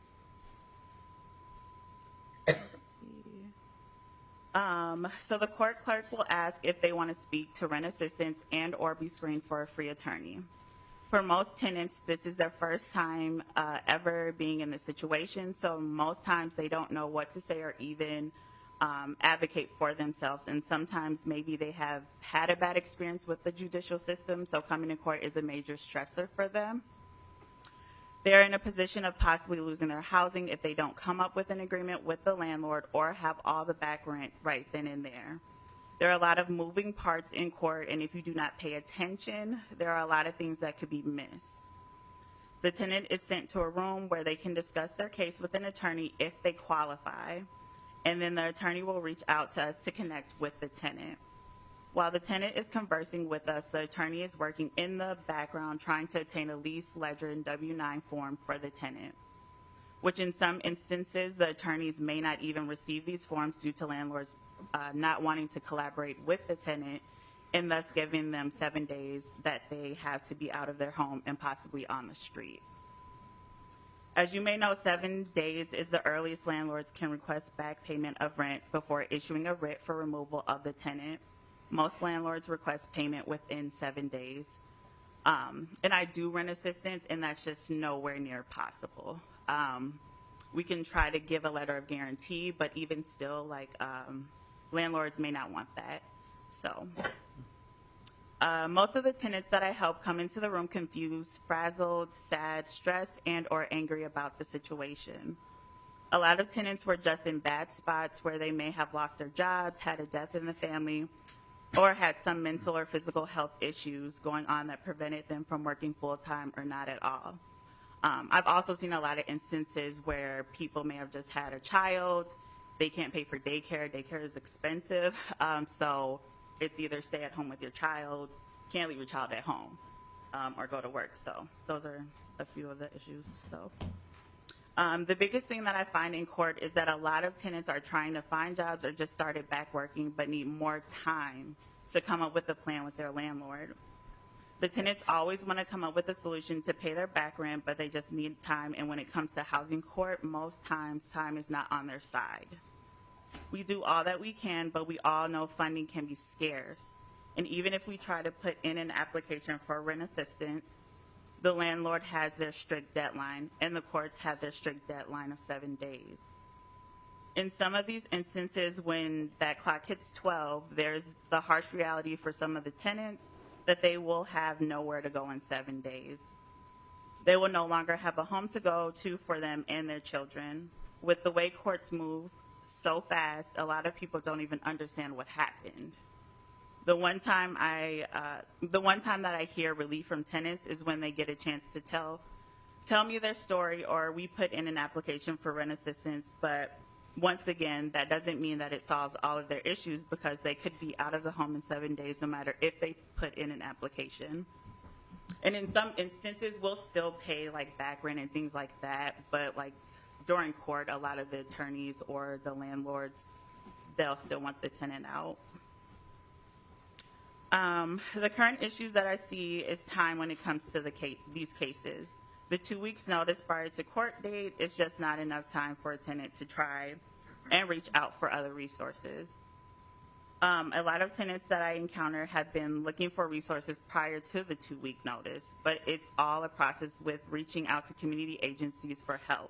Um, so the court clerk will ask if they want to speak to rent assistance and or be screened for a free attorney. For most tenants, this is their first time uh, ever being in this situation, so most times they don't know what to say or even um, advocate for themselves, and sometimes maybe they have had a bad experience with the judicial system, so coming to court is a major stressor for them. They're in a position of possibly losing their housing if they don't come up with an agreement with the landlord or have all the back rent right then and there. There are a lot of moving parts in court, and if you do not pay attention, there are a lot of things that could be missed. The tenant is sent to a room where they can discuss their case with an attorney if they qualify, and then the attorney will reach out to us to connect with the tenant. While the tenant is conversing with us, the attorney is working in the background trying to obtain a lease, ledger, and W nine form for the tenant, which in some instances, the attorneys may not even receive these forms due to landlords uh, not wanting to collaborate with the tenant, and thus giving them seven days that they have to be out of their home and possibly on the street. As you may know, seven days is the earliest landlords can request back payment of rent before issuing a writ for removal of the tenant. Most landlords request payment within seven days. Um, and I do rent assistance, and that's just nowhere near possible. Um, we can try to give a letter of guarantee, but even still, like, um, landlords may not want that. So uh, most of the tenants that I help come into the room confused, frazzled, sad, stressed, and or angry about the situation. A lot of tenants were just in bad spots where they may have lost their jobs, had a death in the family, or had some mental or physical health issues going on that prevented them from working full-time or not at all. Um, I've also seen a lot of instances where people may have just had a child, they can't pay for daycare, daycare is expensive, um, so it's either stay at home with your child, can't leave your child at home, um, or go to work. So those are a few of the issues. So um, the biggest thing that I find in court is that a lot of tenants are trying to find jobs or just started back working but need more time to come up with a plan with their landlord. The tenants always want to come up with a solution to pay their back rent, but they just need time, and when it comes to housing court, most times time is not on their side. We do all that we can, but we all know funding can be scarce. And even if we try to put in an application for rent assistance, the landlord has their strict deadline, and the courts have their strict deadline of seven days. In some of these instances, when that clock hits twelve, there's the harsh reality for some of the tenants that they will have nowhere to go in seven days. They will no longer have a home to go to for them and their children. With the way courts move so fast, a lot of people don't even understand what happened. The one time I, uh, the one time that I hear relief from tenants is when they get a chance to tell, tell me their story, or we put in an application for rent assistance. But once again, that doesn't mean that it solves all of their issues, because they could be out of the home in seven days, no matter if they put in an application. And in some instances, we'll still pay like back rent and things like that. But like during court, a lot of the attorneys or the landlords, they'll still want the tenant out. Um, the current issues that I see is time when it comes to the case, these cases. The two weeks notice prior to court date is just not enough time for a tenant to try and reach out for other resources. Um, a lot of tenants that I encounter have been looking for resources prior to the two week notice, but it's all a process with reaching out to community agencies for help.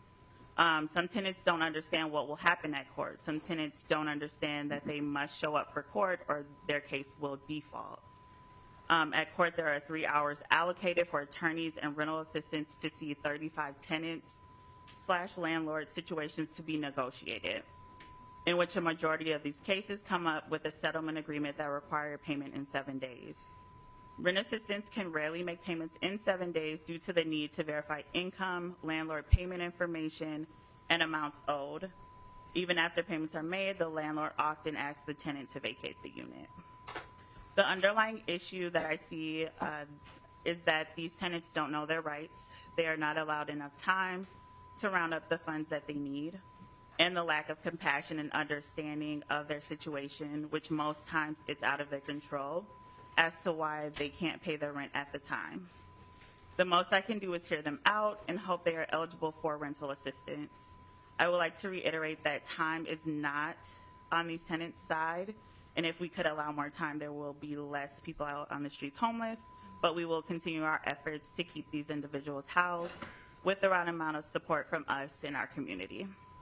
Um, some tenants don't understand what will happen at court. Some tenants don't understand that they must show up for court or their case will default. Um, at court, there are three hours allocated for attorneys and rental assistants to see thirty-five tenants slash landlord situations to be negotiated, in which a majority of these cases come up with a settlement agreement that require payment in seven days. Rent assistants can rarely make payments in seven days due to the need to verify income, landlord payment information, and amounts owed. Even after payments are made, the landlord often asks the tenant to vacate the unit. The underlying issue that I see uh, is that these tenants don't know their rights. They are not allowed enough time to round up the funds that they need, and the lack of compassion and understanding of their situation, which most times it's out of their control, as to why they can't pay their rent at the time. The most I can do is hear them out and hope they are eligible for rental assistance. I would like to reiterate that time is not on these tenants' side, and if we could allow more time, there will be less people out on the streets homeless, but we will continue our efforts to keep these individuals housed with the right amount of support from us in our community.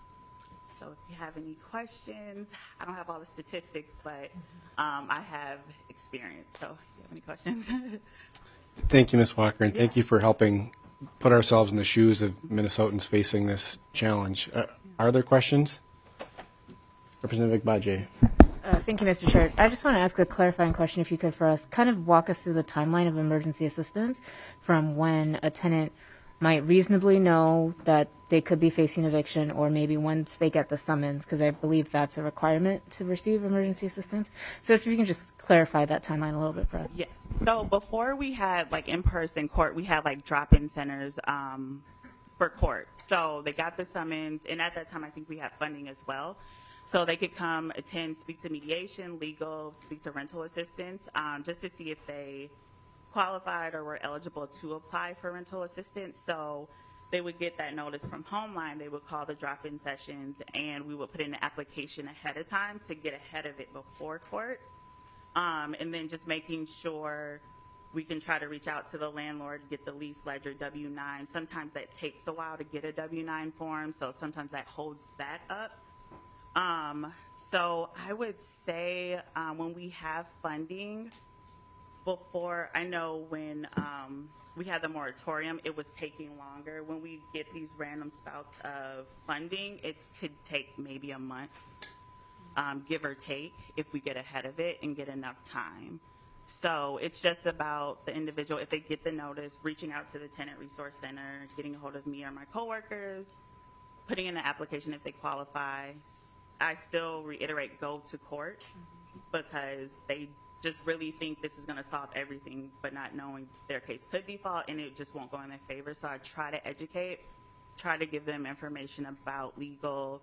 So if you have any questions, I don't have all the statistics, but um, I have experience. So if you have any questions. Thank you, Miz Walker, and yeah. thank you for helping put ourselves in the shoes of Minnesotans facing this challenge. Uh, are there questions? Representative Agbaje. Uh, thank you, Mister Chair. I just want to ask a clarifying question, if you could, for us. Kind of walk us through the timeline of emergency assistance from when a tenant might reasonably know that they could be facing eviction, or maybe once they get the summons, because I believe that's a requirement to receive emergency assistance. So if you can just clarify that timeline a little bit for us. Yes. So before we had like in-person court, we had like drop-in centers um, for court. So they got the summons, and at that time I think we had funding as well. So they could come, attend, speak to mediation, legal, speak to rental assistance, um, just to see if they qualified or were eligible to apply for rental assistance. So they would get that notice from Homeline. They would call the drop-in sessions, and we would put in an application ahead of time to get ahead of it before court. Um, and then just making sure we can try to reach out to the landlord, get the lease ledger W nine. Sometimes that takes a while to get a W nine form, so sometimes that holds that up. Um, so I would say um, when we have funding, before, I know when um, we had the moratorium, it was taking longer. When we get these random spouts of funding, it could take maybe a month, um, give or take, if we get ahead of it and get enough time. So it's just about the individual, if they get the notice, reaching out to the Tenant Resource Center, getting a hold of me or my coworkers, putting in an application if they qualify. I still reiterate, go to court, because they just really think this is going to solve everything, but not knowing their case could default and it just won't go in their favor. So I try to educate, try to give them information about legal,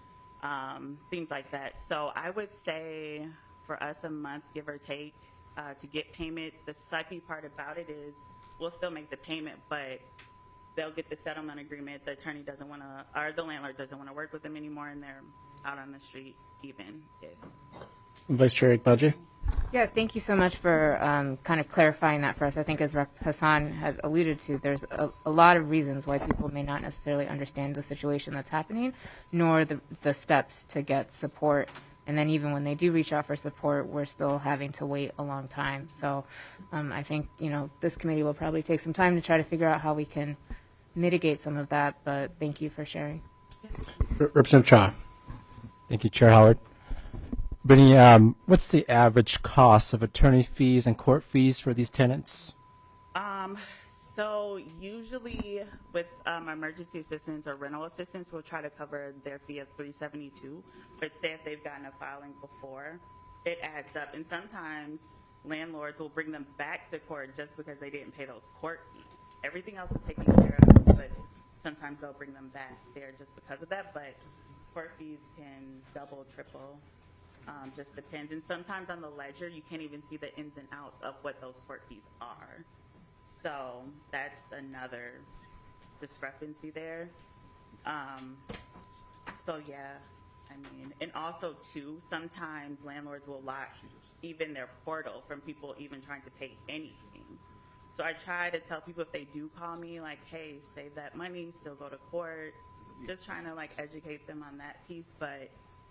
um, things like that. So I would say for us a month, give or take, uh, to get payment. The sucky part about it is we'll still make the payment, but they'll get the settlement agreement. The attorney doesn't want to, or the landlord doesn't want to work with them anymore, and they're out on the street even if. Vice Chair Agbaje. Yeah, thank you so much for um, kind of clarifying that for us. I think as Rep Hassan had alluded to, there's a, a lot of reasons why people may not necessarily understand the situation that's happening, nor the, the steps to get support. And then even when they do reach out for support, we're still having to wait a long time. So um, I think, you know, this committee will probably take some time to try to figure out how we can mitigate some of that, but thank you for sharing. Representative Cha. Thank you, Chair Howard. Brittany, um, what's the average cost of attorney fees and court fees for these tenants? Um, so usually with um, emergency assistance or rental assistance, we'll try to cover their fee of three seventy-two. But say if they've gotten a filing before, it adds up. And sometimes landlords will bring them back to court just because they didn't pay those court fees. Everything else is taken care of, but sometimes they'll bring them back there just because of that. But court fees can double, triple. Um, just depends. And sometimes on the ledger, you can't even see the ins and outs of what those court fees are. So that's another discrepancy there. Um, so yeah, I mean, and also too, sometimes landlords will lock even their portal from people even trying to pay anything. So I try to tell people if they do call me, like, hey, save that money, still go to court. Just trying to like educate them on that piece, but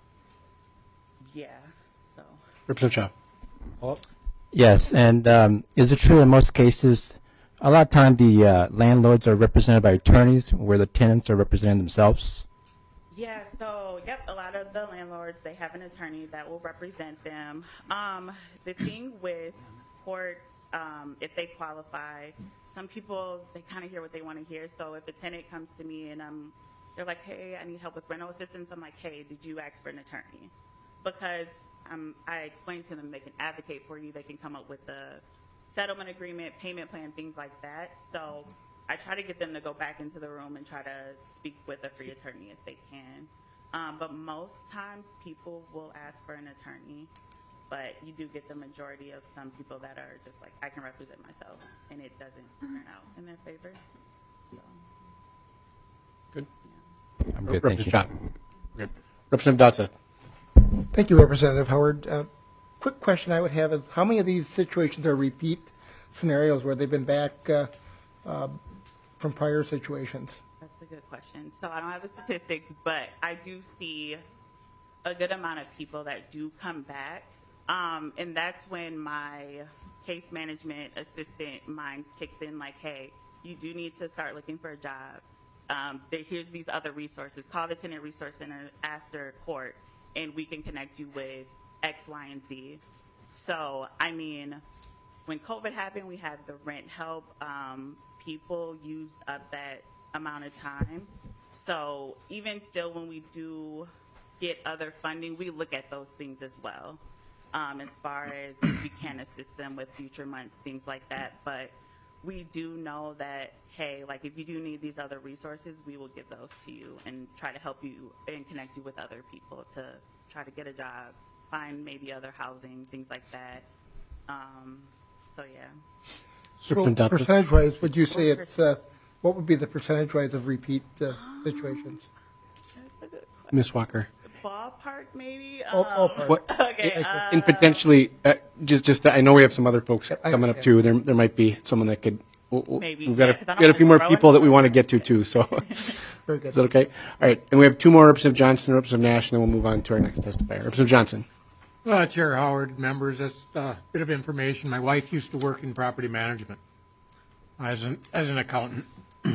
yeah, so. Representative Cha. Yes, and um, is it true in most cases, a lot of time the uh, landlords are represented by attorneys where the tenants are representing themselves? Yeah, so, yep, a lot of the landlords, they have an attorney that will represent them. Um, the thing with court, um, if they qualify, some people, they kind of hear what they want to hear. So if a tenant comes to me and I'm, they're like, hey, I need help with rental assistance, I'm like, hey, did you ask for an attorney? Because um, I explained to them they can advocate for you, they can come up with a settlement agreement, payment plan, things like that. So I try to get them to go back into the room and try to speak with a free attorney if they can. Um, but most times people will ask for an attorney, but you do get the majority of some people that are just like, I can represent myself, and it doesn't turn out in their favor. So. Good. Yeah. I'm good, thank you. Good. Representative Dotsa. Thank you, Representative Howard. Uh, quick question I would have is how many of these situations are repeat scenarios where they've been back uh, uh, from prior situations? That's a good question. So I don't have the statistics, but I do see a good amount of people that do come back. Um, and that's when my case management assistant mind kicks in like, hey, you do need to start looking for a job. Um, there, here's these other resources. Call the Tenant Resource Center after court, and we can connect you with X, Y, and Z. So, I mean, when COVID happened, we had the rent help. Um, people used up that amount of time. So even still, when we do get other funding, we look at those things as well, um, as far as we can assist them with future months, things like that. But we do know that, hey, like if you do need these other resources, we will give those to you and try to help you and connect you with other people to try to get a job, find maybe other housing, things like that. Um, so, yeah. So percentage-wise, would you say it's, uh, what would be the percentage-wise of repeat uh, situations? Miz Walker. Ballpark, maybe? Oh, Um, ballpark. What, Okay. Uh, and potentially, uh, just, just, I know we have some other folks I- coming up yeah. too. There, there might be someone that could, we'll- we'll- Maybe, we've got yeah, a, 'cause I don't we got a wanna few more throw people that we anyone. want to get to too, so. Very good. Is that okay? All right, and we have two more, Representative Johnson and Representative Nash, and then we'll move on to our next testifier. Representative Johnson. Uh, Chair Howard, members, just a bit of information. My wife used to work in property management as an, as an accountant.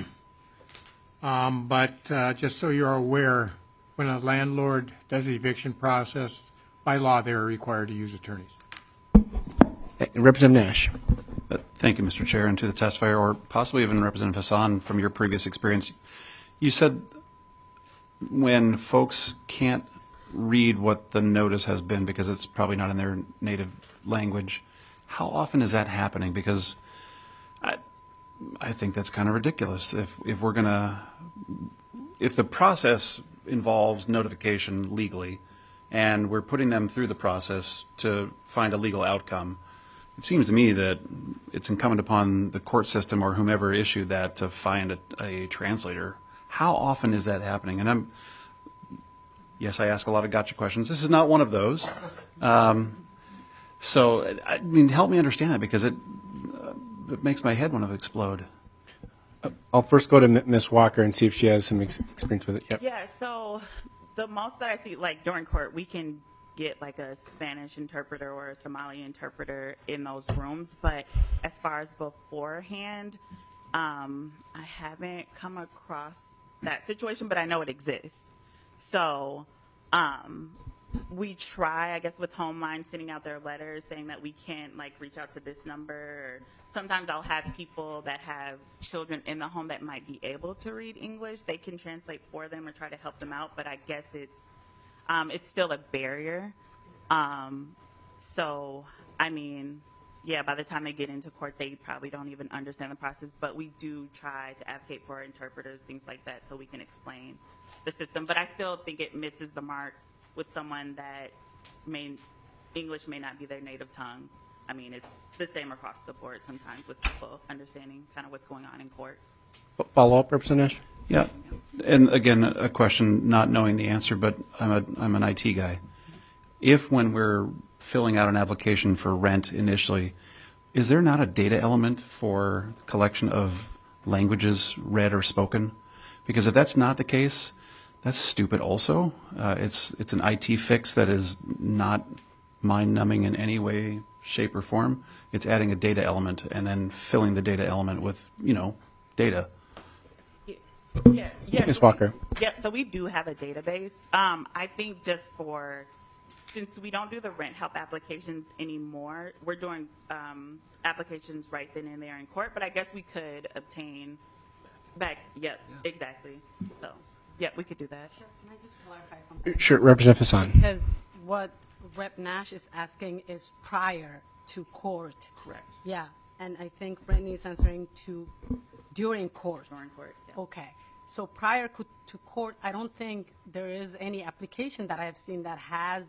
um, but uh, just so you're aware, when a landlord does the eviction process, by law, they are required to use attorneys. And Representative Nash. Uh, Thank you, Mister Chair, and to the testifier, or possibly even Representative Hassan, from your previous experience. You said when folks can't read what the notice has been because it's probably not in their native language, how often is that happening? Because I, I think that's kind of ridiculous. If if we're gonna, if the process involves notification legally, and we're putting them through the process to find a legal outcome, it seems to me that it's incumbent upon the court system or whomever issued that to find a, a translator. How often is that happening? And I'm, yes, I ask a lot of gotcha questions. This is not one of those. Um, So, I mean, help me understand that because it, uh, it makes my head want to explode. I'll first go to M- Miz Walker and see if she has some ex- experience with it. Yep. Yeah, so the most that I see, like during court, we can get like a Spanish interpreter or a Somali interpreter in those rooms. But as far as beforehand, um, I haven't come across that situation, but I know it exists. So um, we try, I guess, with Homeline sending out their letters saying that we can't like reach out to this number. Or sometimes I'll have people that have children in the home that might be able to read English. They can translate for them or try to help them out, but I guess it's um, it's still a barrier. Um, so, I mean, yeah, by the time they get into court, they probably don't even understand the process. But we do try to advocate for interpreters, things like that, so we can explain the system. But I still think it misses the mark with someone that may English may not be their native tongue. I mean, it's the same across the board sometimes with people understanding kind of what's going on in court. Follow up, Representative Nash? Yeah, and again, a question not knowing the answer, but I'm a I'm an I T guy. If when we're filling out an application for rent initially, is there not a data element for collection of languages read or spoken? Because if that's not the case, that's stupid also. Uh, it's it's an I T fix that is not mind-numbing in any way, shape, or form. It's adding a data element and then filling the data element with, you know, data. Yeah, yeah. Miz so we- Walker. Yeah, so we do have a database. Um, I think just for, since we don't do the rent help applications anymore, we're doing um, applications right then and there in court, but I guess we could obtain back, yep, exactly. So, yeah, we could do that. Can I just clarify something? Sure, Representative Hassan. Because what Rep Nash is asking is prior to court. Correct. Yeah, and I think Brittany is answering to during court. During court, yeah. Okay, so prior co- to court, I don't think there is any application that I have seen that has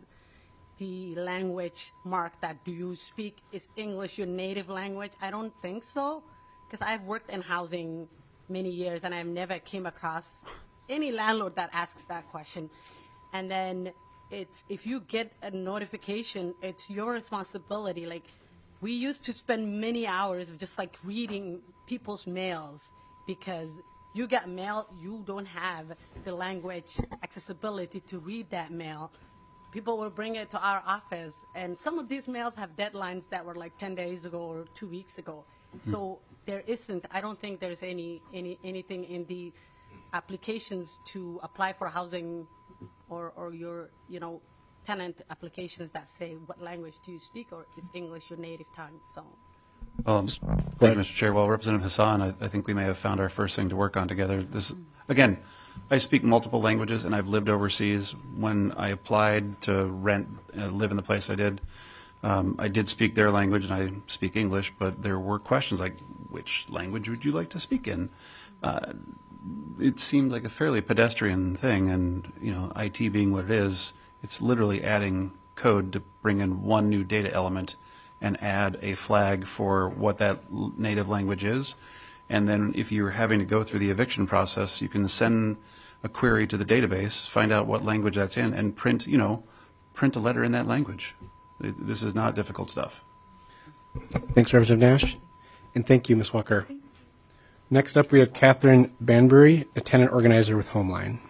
the language mark that do you speak, is English your native language? I don't think so, because I've worked in housing many years and I've never came across any landlord that asks that question. And then it's, if you get a notification, it's your responsibility. Like, we used to spend many hours of just like reading people's mails because you get mail, you don't have the language accessibility to read that mail. People will bring it to our office, and some of these mails have deadlines that were like ten days ago or two weeks ago. So there isn't, I don't think there's any, any anything in the applications to apply for housing or, or your, you know, tenant applications that say what language do you speak or is English your native tongue. So. Um, thank you, Mister Chair. Well, Representative Hassan, I, I think we may have found our first thing to work on together. This, again, I speak multiple languages, and I've lived overseas. When I applied to rent, uh, live in the place I did, um, I did speak their language, and I speak English, but there were questions like, which language would you like to speak in? Uh, it seemed like a fairly pedestrian thing, and, you know, I T being what it is, it's literally adding code to bring in one new data element and add a flag for what that l- native language is. And then if you're having to go through the eviction process, you can send a query to the database, find out what language that's in, and print, you know, print a letter in that language. It, this is not difficult stuff. Thanks, Representative Nash. And thank you, Miz Walker. Next up, we have Catherine Banbury, a tenant organizer with Homeline.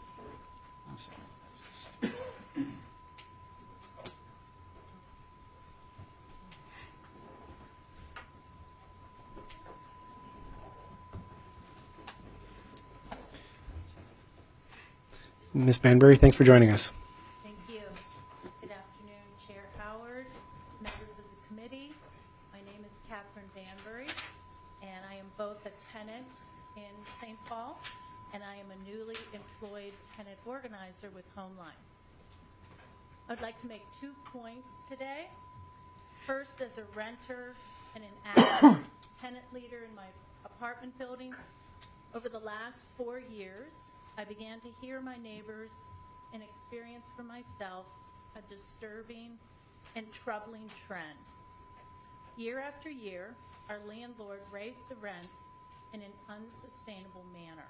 Miz Banbury, thanks for joining us. Thank you. Good afternoon, Chair Howard, members of the committee. My name is Catherine Banbury, and I am both a tenant in Saint Paul, and I am a newly employed tenant organizer with Homeline. I'd like to make two points today. First, as a renter and an active tenant leader in my apartment building, over the last four years, I began to hear my neighbors and experience for myself a disturbing and troubling trend. Year after year, our landlord raised the rent in an unsustainable manner.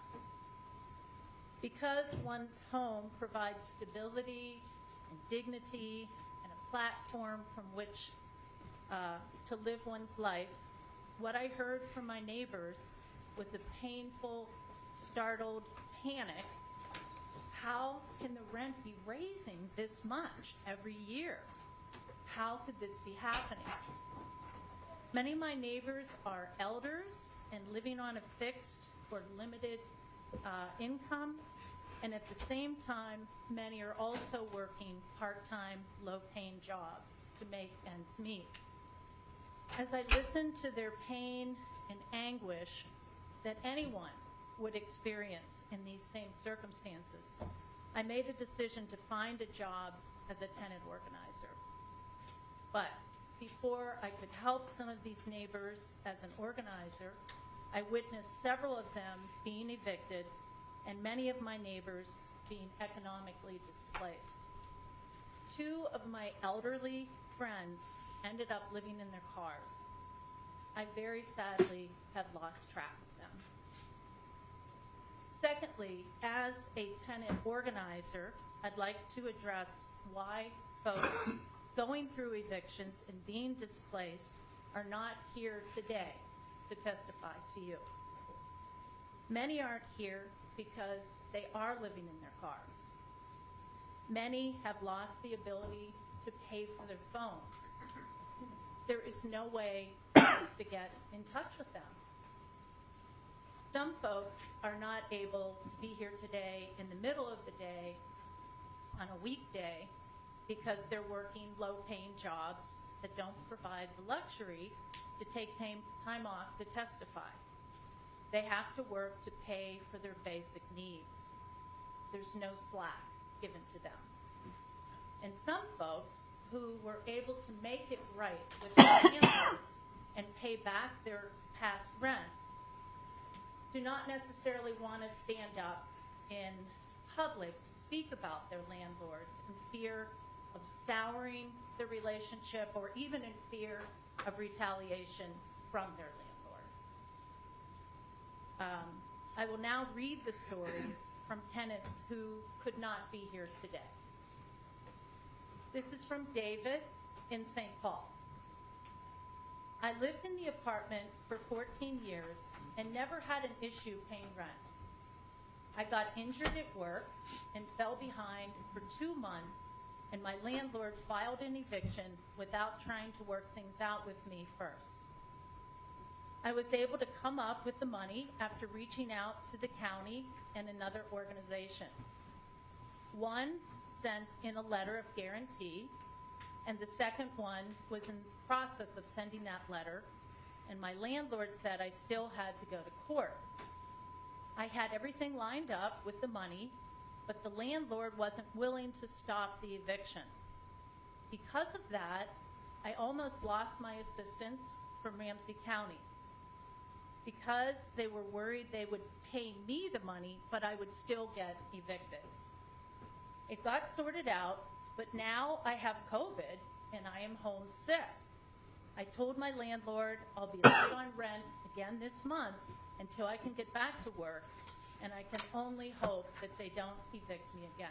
Because one's home provides stability and dignity and a platform from which uh, to live one's life, what I heard from my neighbors was a painful, startled panic. How can the rent be raising this much every year? How could this be happening? Many of my neighbors are elders and living on a fixed or limited uh, income, and at the same time, many are also working part-time, low-paying jobs to make ends meet. As I listened to their pain and anguish that anyone would experience in these same circumstances, I made a decision to find a job as a tenant organizer. But before I could help some of these neighbors as an organizer, I witnessed several of them being evicted and many of my neighbors being economically displaced. Two of my elderly friends ended up living in their cars. I very sadly have lost track of them. Secondly, as a tenant organizer, I'd like to address why folks going through evictions and being displaced are not here today to testify to you. Many aren't here because they are living in their cars. Many have lost the ability to pay for their phones. There is no way for us to get in touch with them. Some folks are not able to be here today in the middle of the day on a weekday because they're working low-paying jobs that don't provide the luxury to take time, time off to testify. They have to work to pay for their basic needs. There's no slack given to them. And some folks who were able to make it right with their landlords and pay back their past rent do not necessarily want to stand up in public to speak about their landlords in fear of souring the relationship or even in fear of retaliation from their landlord. Um, I will now read the stories from tenants who could not be here today. This is from David in Saint Paul. I lived in the apartment for fourteen years and never had an issue paying rent. I got injured at work and fell behind for two months, and my landlord filed an eviction without trying to work things out with me first. I was able to come up with the money after reaching out to the county and another organization. One sent in a letter of guarantee, and the second one was in the process of sending that letter, and my landlord said I still had to go to court. I had everything lined up with the money, but the landlord wasn't willing to stop the eviction. Because of that, I almost lost my assistance from Ramsey County because they were worried they would pay me the money, but I would still get evicted. It got sorted out, but now I have COVID and I am home sick. I told my landlord I'll be late on rent again this month until I can get back to work, and I can only hope that they don't evict me again.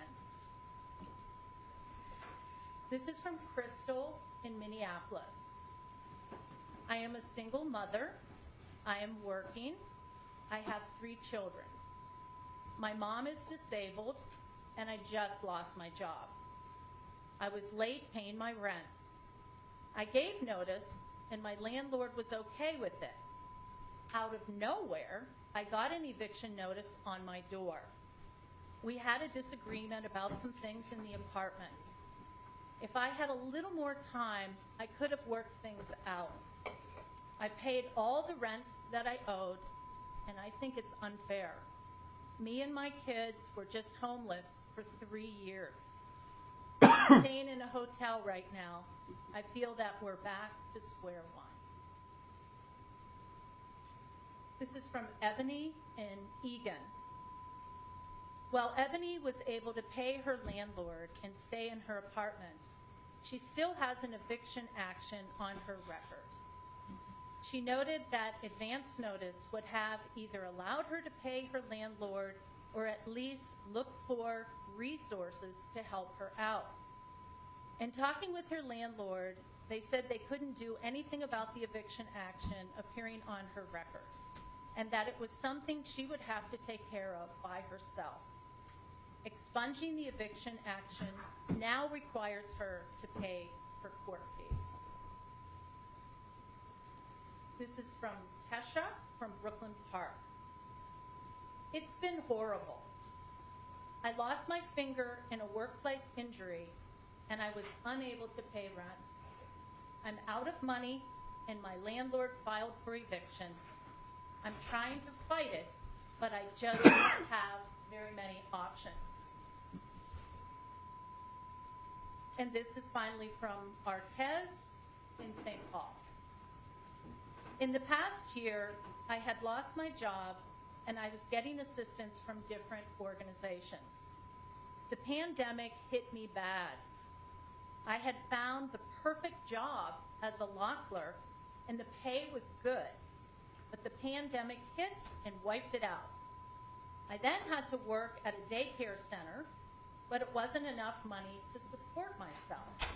This is from Crystal in Minneapolis. I am a single mother. I am working. I have three children. My mom is disabled, and I just lost my job. I was late paying my rent. I gave notice, and my landlord was okay with it. Out of nowhere, I got an eviction notice on my door. We had a disagreement about some things in the apartment. If I had a little more time, I could have worked things out. I paid all the rent that I owed, and I think it's unfair. Me and my kids were just homeless for three years. Staying in a hotel right now, I feel that we're back to square one. This is from Ebony in Egan. While Ebony was able to pay her landlord and stay in her apartment, she still has an eviction action on her record. She noted that advance notice would have either allowed her to pay her landlord or at least look for resources to help her out. In talking with her landlord, they said they couldn't do anything about the eviction action appearing on her record, and that it was something she would have to take care of by herself. Expunging the eviction action now requires her to pay her court fees. This is from Tesha from Brooklyn Park. It's been horrible. I lost my finger in a workplace injury, and I was unable to pay rent. I'm out of money, and my landlord filed for eviction. I'm trying to fight it, but I just don't have very many options. And this is finally from Artez in Saint Paul. In the past year, I had lost my job, and I was getting assistance from different organizations. The pandemic hit me bad. I had found the perfect job as a law clerk, and the pay was good, but the pandemic hit and wiped it out. I then had to work at a daycare center, but it wasn't enough money to support myself.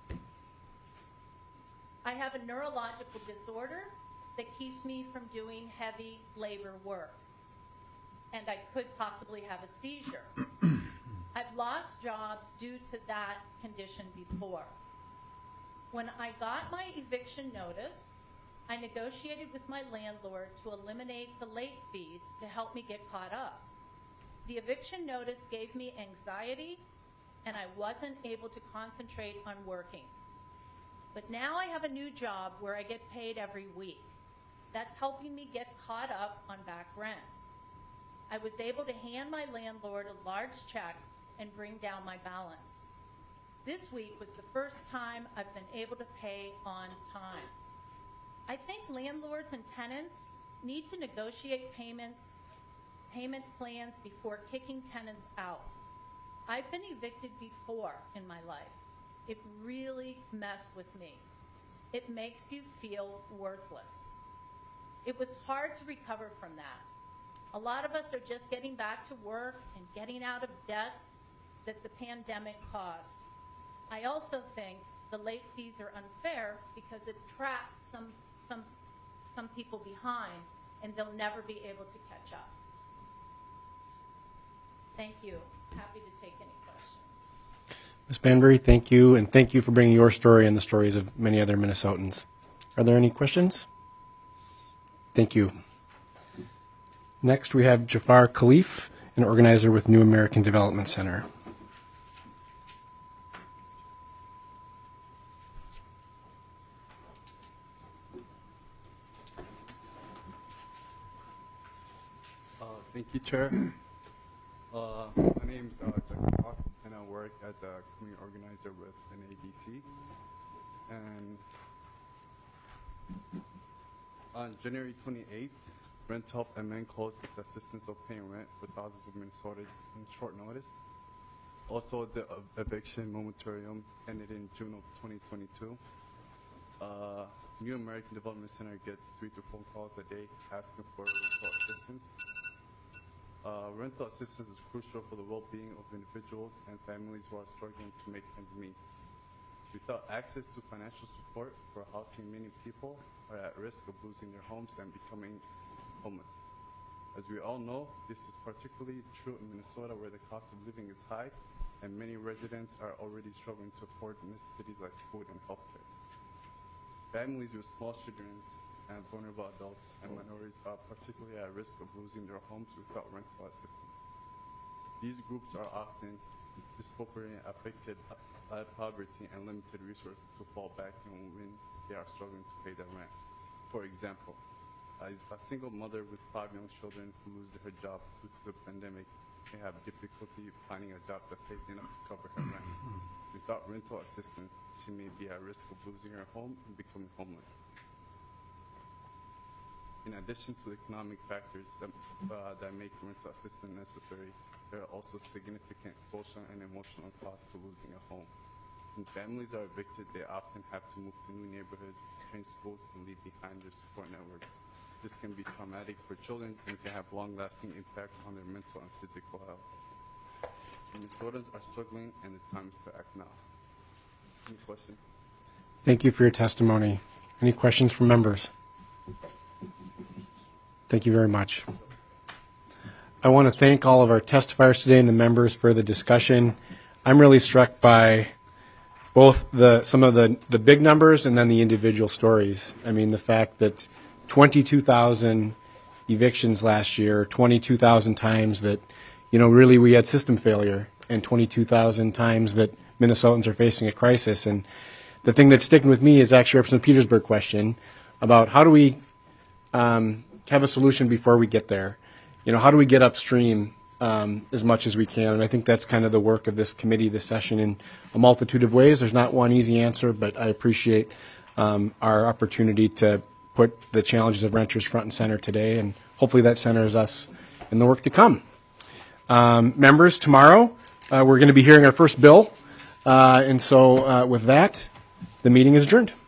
I have a neurological disorder that keeps me from doing heavy labor work, and I could possibly have a seizure. I've lost jobs due to that condition before. When I got my eviction notice, I negotiated with my landlord to eliminate the late fees to help me get caught up. The eviction notice gave me anxiety, and I wasn't able to concentrate on working. But now I have a new job where I get paid every week. That's helping me get caught up on back rent. I was able to hand my landlord a large check and bring down my balance. This week was the first time I've been able to pay on time. I think landlords and tenants need to negotiate payments, payment plans before kicking tenants out. I've been evicted before in my life. It really messed with me. It makes you feel worthless. It was hard to recover from that. A lot of us are just getting back to work and getting out of debts that the pandemic caused. I also think the late fees are unfair because it traps some, some, some people behind, and they'll never be able to catch up. Thank you. Happy to take any questions. Miz Banbury, thank you, and thank you for bringing your story and the stories of many other Minnesotans. Are there any questions? Thank you. Next, we have Jafar Khalif, an organizer with New American Development Center. Uh, thank you, Chair. Uh, my name is uh, Jafar, and I work as a community organizer with N A D C. And on January twenty-eighth, Rent Help M N closed its assistance of paying rent for thousands of Minnesotans in short notice. Also, the uh, eviction moratorium ended in June of twenty twenty-two. Uh, New American Development Center gets three to four calls a day asking for rental assistance. Uh, rental assistance is crucial for the well-being of individuals and families who are struggling to make ends meet. Without access to financial support for housing, many people are at risk of losing their homes and becoming homeless. As we all know, this is particularly true in Minnesota, where the cost of living is high and many residents are already struggling to afford necessities like food and healthcare. Families with small children and vulnerable adults and minorities are particularly at risk of losing their homes without rental assistance. These groups are often disproportionately affected by poverty and limited resources to fall back on when they are struggling to pay their rent. For example, a, a single mother with five young children who lose her job due to the pandemic may have difficulty finding a job that pays enough to cover her rent. Without rental assistance, she may be at risk of losing her home and becoming homeless. In addition to the economic factors that, uh, that make rental assistance necessary, there are also significant social and emotional costs to losing a home. When families are evicted, they often have to move to new neighborhoods, change schools, and leave behind their support network. This can be traumatic for children and can have long-lasting impact on their mental and physical health. Minnesotans are struggling, and the time is to act now. Any questions? Thank you for your testimony. Any questions from members? Thank you very much. I want to thank all of our testifiers today and the members for the discussion. I'm really struck by both the some of the, the big numbers and then the individual stories. I mean, the fact that twenty-two thousand evictions last year, twenty-two thousand times that, you know, really we had system failure, and twenty-two thousand times that Minnesotans are facing a crisis. And the thing that's sticking with me is actually Representative Petersburg question about how do we um, have a solution before we get there? You know, how do we get upstream um, as much as we can? And I think that's kind of the work of this committee, this session, in a multitude of ways. There's not one easy answer, but I appreciate um, our opportunity to put the challenges of renters front and center today, and hopefully that centers us in the work to come. Um, members, tomorrow uh, we're going to be hearing our first bill, uh, and so uh, with that, the meeting is adjourned.